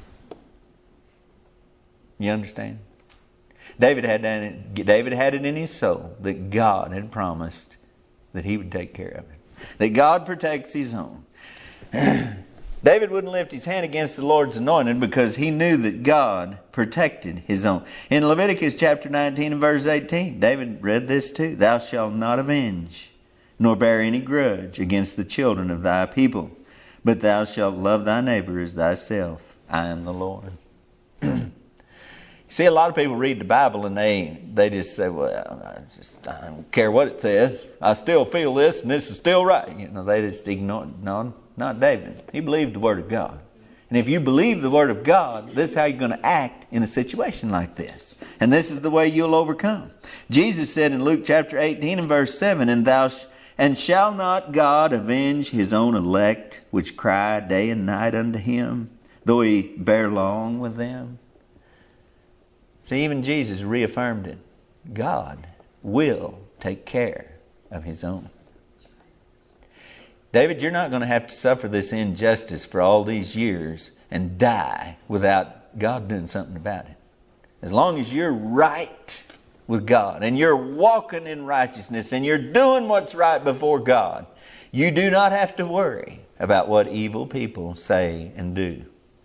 You understand? David had it in his soul that God had promised that He would take care of it. That God protects His own. David wouldn't lift his hand against the Lord's anointed because he knew that God protected His own. In Leviticus chapter 19 and verse 18, David read this too. "Thou shalt not avenge, nor bear any grudge against the children of thy people, but thou shalt love thy neighbor as thyself. I am the Lord." See, a lot of people read the Bible and they just say, "Well, I don't care what it says. I still feel this and this is still right." You know, they just ignore it. No, not David. He believed the Word of God. And if you believe the Word of God, this is how you're going to act in a situation like this. And this is the way you'll overcome. Jesus said in Luke chapter 18 and verse 7, And shall not God avenge His own elect, which cry day and night unto Him, though He bear long with them? See, even Jesus reaffirmed it. God will take care of His own. David, you're not going to have to suffer this injustice for all these years and die without God doing something about it. As long as you're right with God and you're walking in righteousness and you're doing what's right before God, you do not have to worry about what evil people say and do.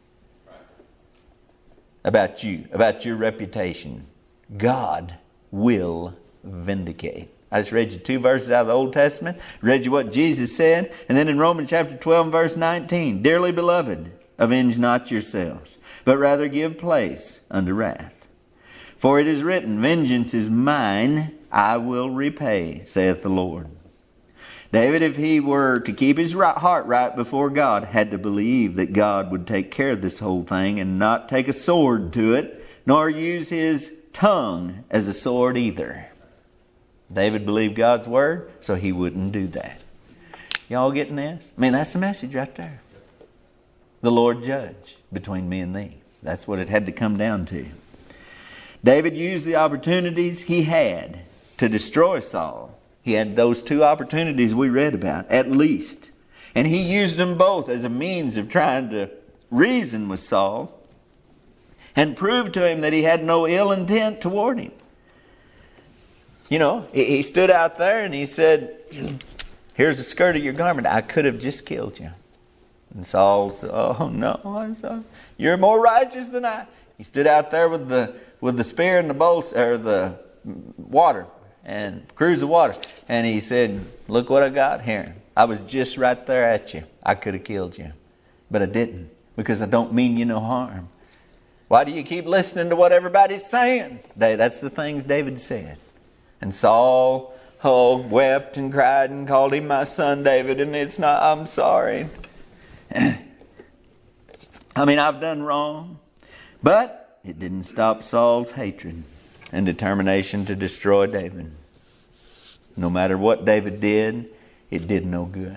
About you, about your reputation. God will vindicate. I just read you 2 verses out of the Old Testament. Read you what Jesus said. And then in Romans chapter 12 and verse 19. "Dearly beloved, avenge not yourselves, but rather give place unto wrath. For it is written, Vengeance is mine, I will repay, saith the Lord." David, if he were to keep his heart right before God, had to believe that God would take care of this whole thing and not take a sword to it, nor use his tongue as a sword either. David believed God's word, so he wouldn't do that. Y'all getting this? I mean, that's the message right there. The Lord judge between me and thee. That's what it had to come down to. David used the opportunities he had to destroy Saul. He had those 2 opportunities we read about, at least. And he used them both as a means of trying to reason with Saul and prove to him that he had no ill intent toward him. You know, he stood out there and he said, "Here's the skirt of your garment. I could have just killed you." And Saul said, "Oh no, I'm sorry. You're more righteous than I." He stood out there with the spear and the bowl, or the water, and cruse of water. And he said, "Look what I got here. I was just right there at you. I could have killed you. But I didn't, because I don't mean you no harm. Why do you keep listening to what everybody's saying?" That's the things David said. And Saul wept and cried and called him my son David. And I'm sorry. I've done wrong. But it didn't stop Saul's hatred and determination to destroy David. No matter what David did, it did no good.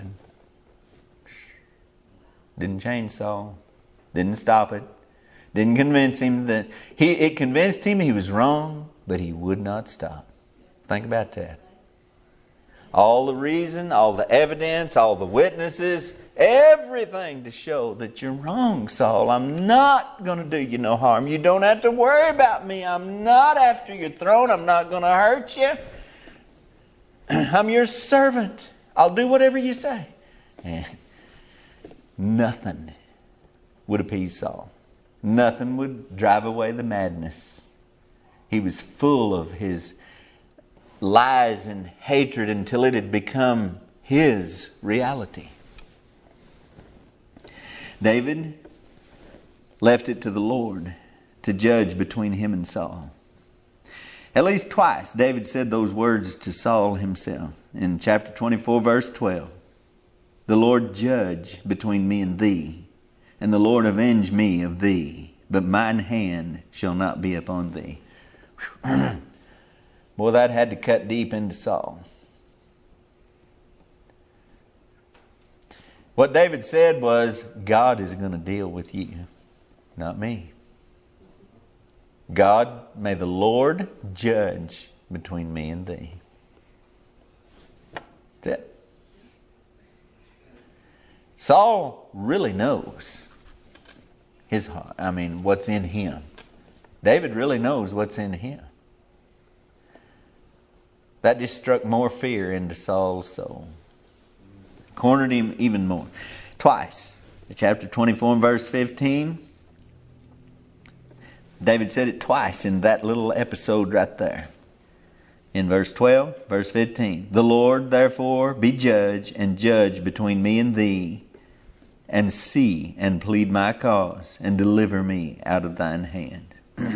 Didn't change Saul. Didn't stop it. Didn't convince him that it convinced him he was wrong, but he would not stop. Think about that. All the reason, all the evidence, all the witnesses, everything to show that you're wrong, Saul. I'm not going to do you no harm. You don't have to worry about me. I'm not after your throne. I'm not going to hurt you. I'm your servant. I'll do whatever you say. And nothing would appease Saul. Nothing would drive away the madness. He was full of his lies and hatred until it had become his reality. David left it to the Lord to judge between him and Saul. At least twice David said those words to Saul himself. In chapter 24, verse 12, "The Lord judge between me and thee, and the Lord avenge me of thee, but mine hand shall not be upon thee." Boy, that had to cut deep into Saul. What David said was, God is going to deal with you, not me. God, may the Lord judge between me and thee. That's it. Saul really knows his heart. What's in him. David really knows what's in him. That just struck more fear into Saul's soul. Cornered him even more. Twice. Chapter 24 and verse 15. David said it twice in that little episode right there. In verse 12, verse 15. "The Lord therefore be judge, and judge between me and thee, and see and plead my cause, and deliver me out of thine hand."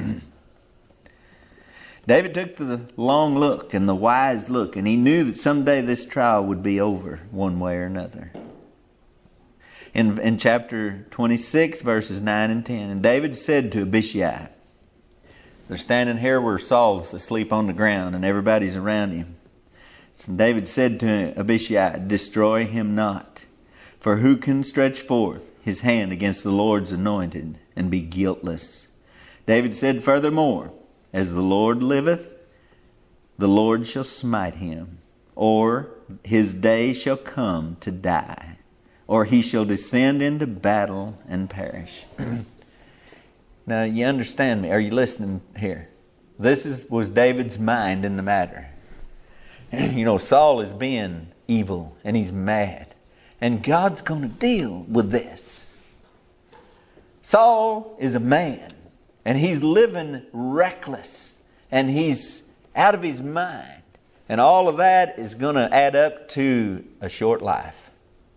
David took the long look and the wise look, and he knew that someday this trial would be over one way or another. In chapter 26, verses 9 and 10, "And David said to Abishai," they're standing here where Saul's asleep on the ground and everybody's around him. So David said to Abishai, "Destroy him not, for who can stretch forth his hand against the Lord's anointed and be guiltless?" David said furthermore, "As the Lord liveth, the Lord shall smite him, or his day shall come to die, or he shall descend into battle and perish." Now, you understand me? Are you listening here? This was David's mind in the matter. Saul is being evil and he's mad, and God's going to deal with this. Saul is a man, and he's living reckless, and he's out of his mind. And all of that is going to add up to a short life.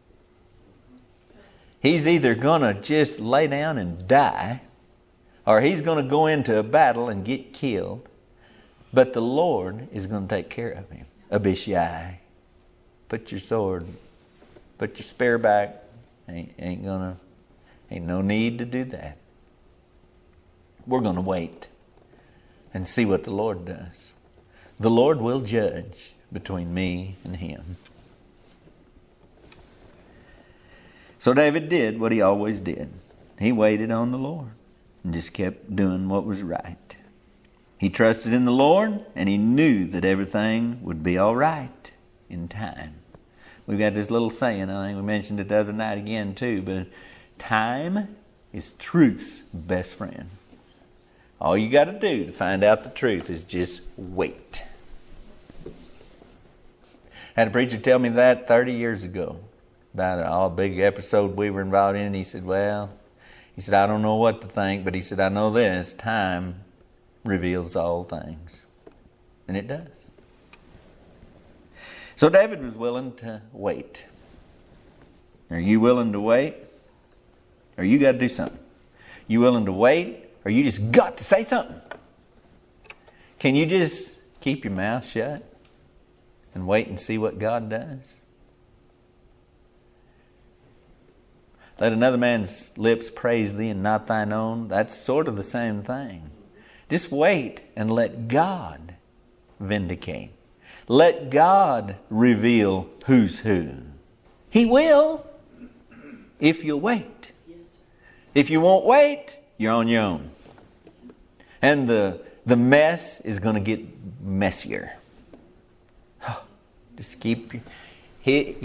He's either going to just lay down and die, or he's going to go into a battle and get killed. But the Lord is going to take care of him. Abishai, put your sword, put your spear back. Ain't no need to do that. We're going to wait and see what the Lord does. The Lord will judge between me and him. So David did what he always did. He waited on the Lord and just kept doing what was right. He trusted in the Lord, and he knew that everything would be all right in time. We've got this little saying, I think we mentioned it the other night again too, but time is truth's best friend. All you got to do to find out the truth is just wait. I had a preacher tell me that 30 years ago about a big episode we were involved in. He said, I don't know what to think, but he said, I know this, time reveals all things. And it does. So David was willing to wait. Are you willing to wait? Or you got to do something? You willing to wait? Or you just got to say something? Can you just keep your mouth shut and wait and see what God does? Let another man's lips praise thee and not thine own. That's sort of the same thing. Just wait and let God vindicate. Let God reveal who's who. He will, if you'll wait. If you won't wait, you're on your own. And the mess is going to get messier. Just keep, he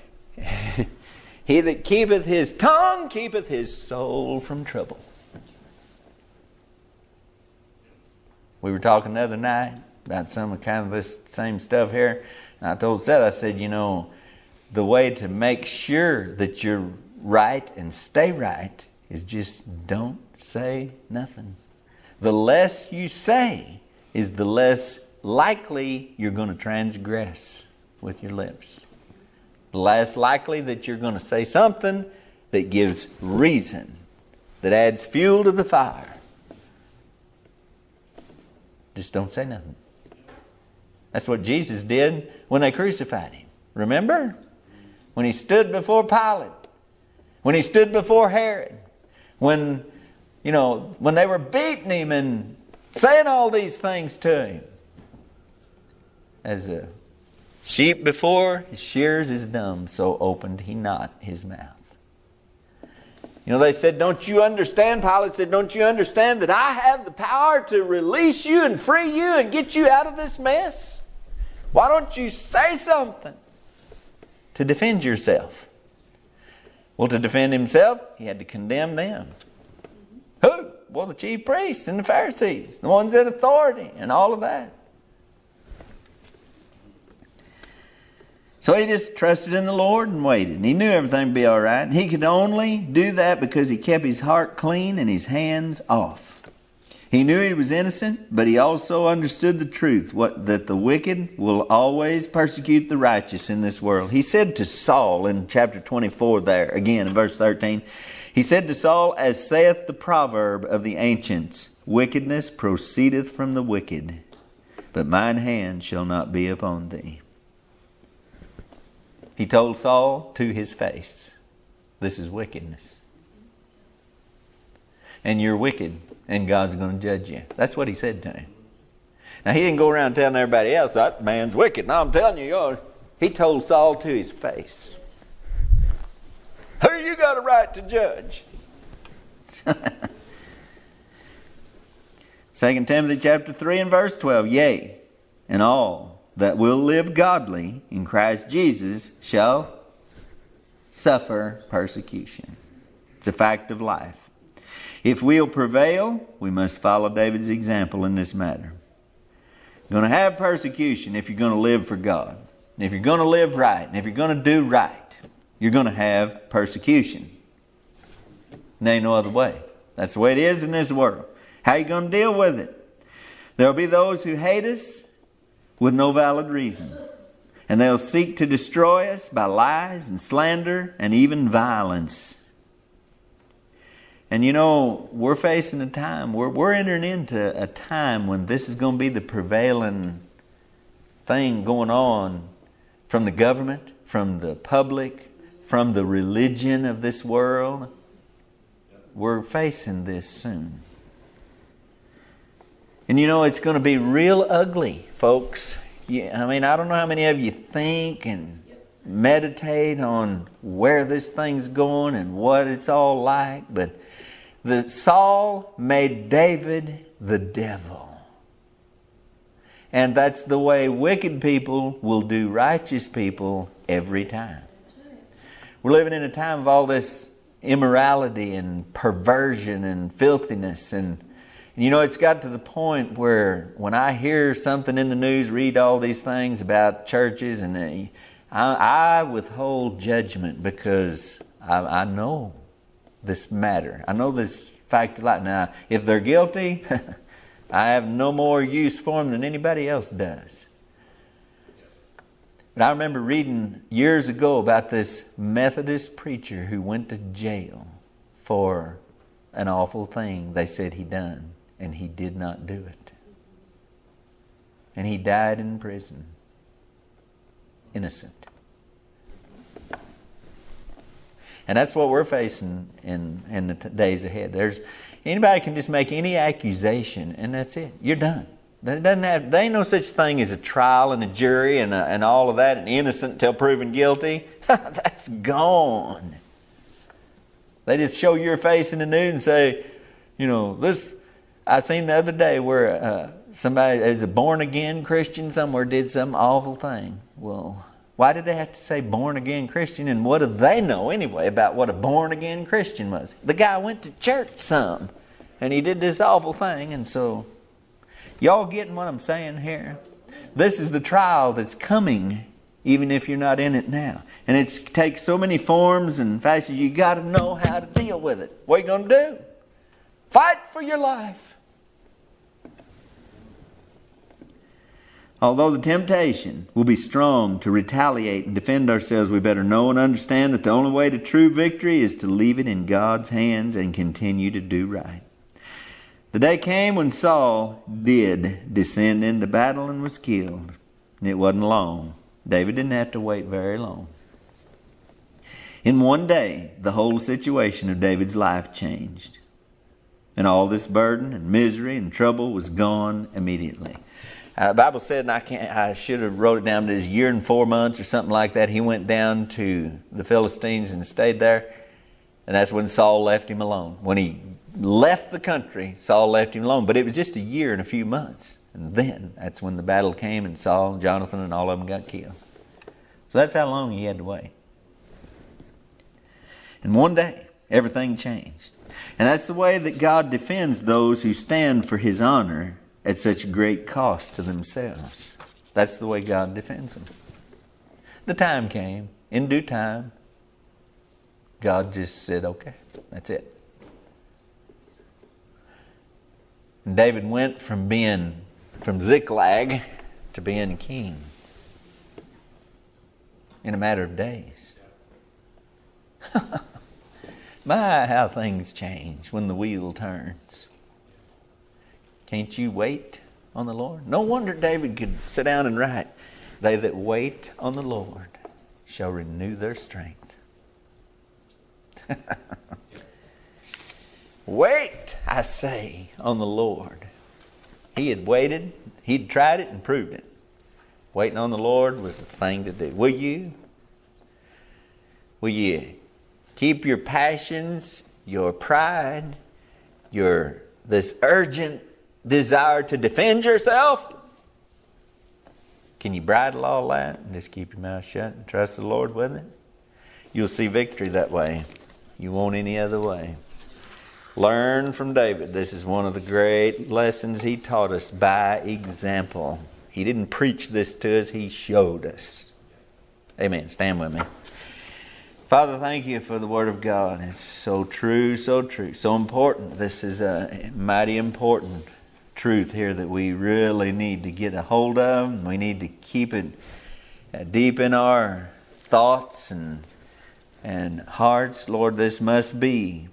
that keepeth his tongue keepeth his soul from trouble. We were talking the other night about some of kind of this same stuff here. And I told Seth, I said, the way to make sure that you're right and stay right is just don't say nothing. The less you say is the less likely you're going to transgress with your lips. The less likely that you're going to say something that gives reason, that adds fuel to the fire. Just don't say nothing. That's what Jesus did when they crucified him. Remember? When he stood before Pilate. When he stood before Herod. When they were beating him and saying all these things to him. As a sheep before his shears is dumb, so opened he not his mouth. They said, don't you understand? Pilate said, don't you understand that I have the power to release you and free you and get you out of this mess? Why don't you say something to defend yourself? Well, to defend himself, he had to condemn them. Who? Well, the chief priests and the Pharisees, the ones in authority and all of that. So he just trusted in the Lord and waited. And he knew everything would be all right. And he could only do that because he kept his heart clean and his hands off. He knew he was innocent, but he also understood the truth, that the wicked will always persecute the righteous in this world. He said to Saul in chapter 24 there, again in verse 13, he said to Saul, as saith the proverb of the ancients, wickedness proceedeth from the wicked, but mine hand shall not be upon thee. He told Saul to his face, this is wickedness. And you're wicked, and God's going to judge you. That's what he said to him. Now, he didn't go around telling everybody else, that man's wicked. No, I'm telling you, he told Saul to his face. Who you got a right to judge? 2 Timothy chapter 3 and verse 12, yea, and all that will live godly in Christ Jesus shall suffer persecution. It's a fact of life. If we'll prevail, we must follow David's example in this matter. You're going to have persecution if you're going to live for God. And if you're going to live right, and if you're going to do right, you're going to have persecution. There ain't no other way. That's the way it is in this world. How are you going to deal with it? There will be those who hate us with no valid reason. And they'll seek to destroy us by lies and slander and even violence. And we're facing a time, we're entering into a time when this is going to be the prevailing thing going on from the government, from the public, from the religion of this world. We're facing this soon. And it's going to be real ugly, folks. I don't know how many of you think and meditate on where this thing's going and what it's all like, but Saul made David the devil. And that's the way wicked people will do righteous people every time. We're living in a time of all this immorality and perversion and filthiness. And it's got to the point where when I hear something in the news, read all these things about churches, and I withhold judgment because I know this matter. I know this fact of life. Now, if they're guilty, I have no more use for them than anybody else does. But I remember reading years ago about this Methodist preacher who went to jail for an awful thing they said he done, and he did not do it. And he died in prison, innocent. And that's what we're facing in the days ahead. Anybody can just make any accusation, and that's it. You're done. There ain't no such thing as a trial and a jury and all of that, and innocent till proven guilty. That's gone. They just show your face in the news and say, this. I seen the other day where somebody is a born again Christian somewhere did some awful thing. Well, why did they have to say born again Christian? And what do they know anyway about what a born again Christian was? The guy went to church some, and he did this awful thing, and so. Y'all getting what I'm saying here? This is the trial that's coming, even if you're not in it now. And it takes so many forms and fashions. You got to know how to deal with it. What are you going to do? Fight for your life. Although the temptation will be strong to retaliate and defend ourselves, we better know and understand that the only way to true victory is to leave it in God's hands and continue to do right. The day came when Saul did descend into battle and was killed. And it wasn't long. David didn't have to wait very long. In one day, the whole situation of David's life changed. And all this burden and misery and trouble was gone immediately. The Bible said, and I should have wrote it down, that his year and 4 months or something like that, he went down to the Philistines and stayed there. And that's when Saul left him alone. When he left the country, Saul left him alone. But it was just a year and a few months. And then that's when the battle came and Saul and Jonathan and all of them got killed. So that's how long he had to wait. And one day, everything changed. And that's the way that God defends those who stand for His honor at such great cost to themselves. That's the way God defends them. The time came. In due time, God just said, okay, that's it. And David went from Ziklag to being king in a matter of days. My, how things change when the wheel turns. Can't you wait on the Lord? No wonder David could sit down and write, "They that wait on the Lord shall renew their strength." Wait, I say, on the Lord. He had waited. He'd tried it and proved it. Waiting on the Lord was the thing to do. Will you? Will you keep your passions, your pride, this urgent desire to defend yourself? Can you bridle all that and just keep your mouth shut and trust the Lord with it? You'll see victory that way. You won't any other way. Learn from David. This is one of the great lessons he taught us by example. He didn't preach this to us, he showed us. Amen. Stand with me. Father, thank you for the Word of God. It's so true, so important. This is a mighty important truth here that we really need to get a hold of. We need to keep it deep in our thoughts and hearts. Lord, this must be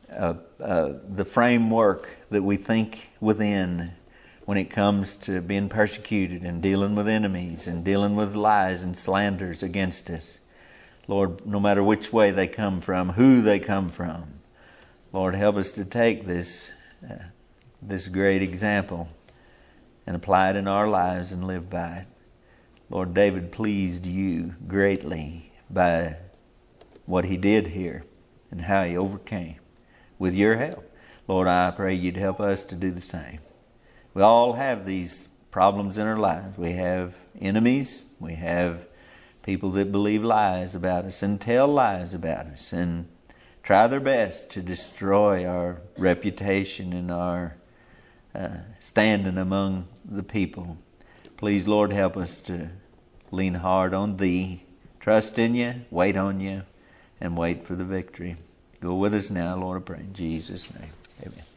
the framework that we think within when it comes to being persecuted and dealing with enemies and dealing with lies and slanders against us. Lord, no matter which way they come from, who they come from, Lord, help us to take this great example and apply it in our lives and live by it. Lord, David pleased you greatly by what he did here and how he overcame with your help. Lord, I pray you'd help us to do the same. We all have these problems in our lives. We have enemies. We have people that believe lies about us and tell lies about us and try their best to destroy our reputation and our standing among the people. Please, Lord, help us to lean hard on Thee, trust in You, wait on You, and wait for the victory. Go with us now, Lord, I pray in Jesus' name. Amen.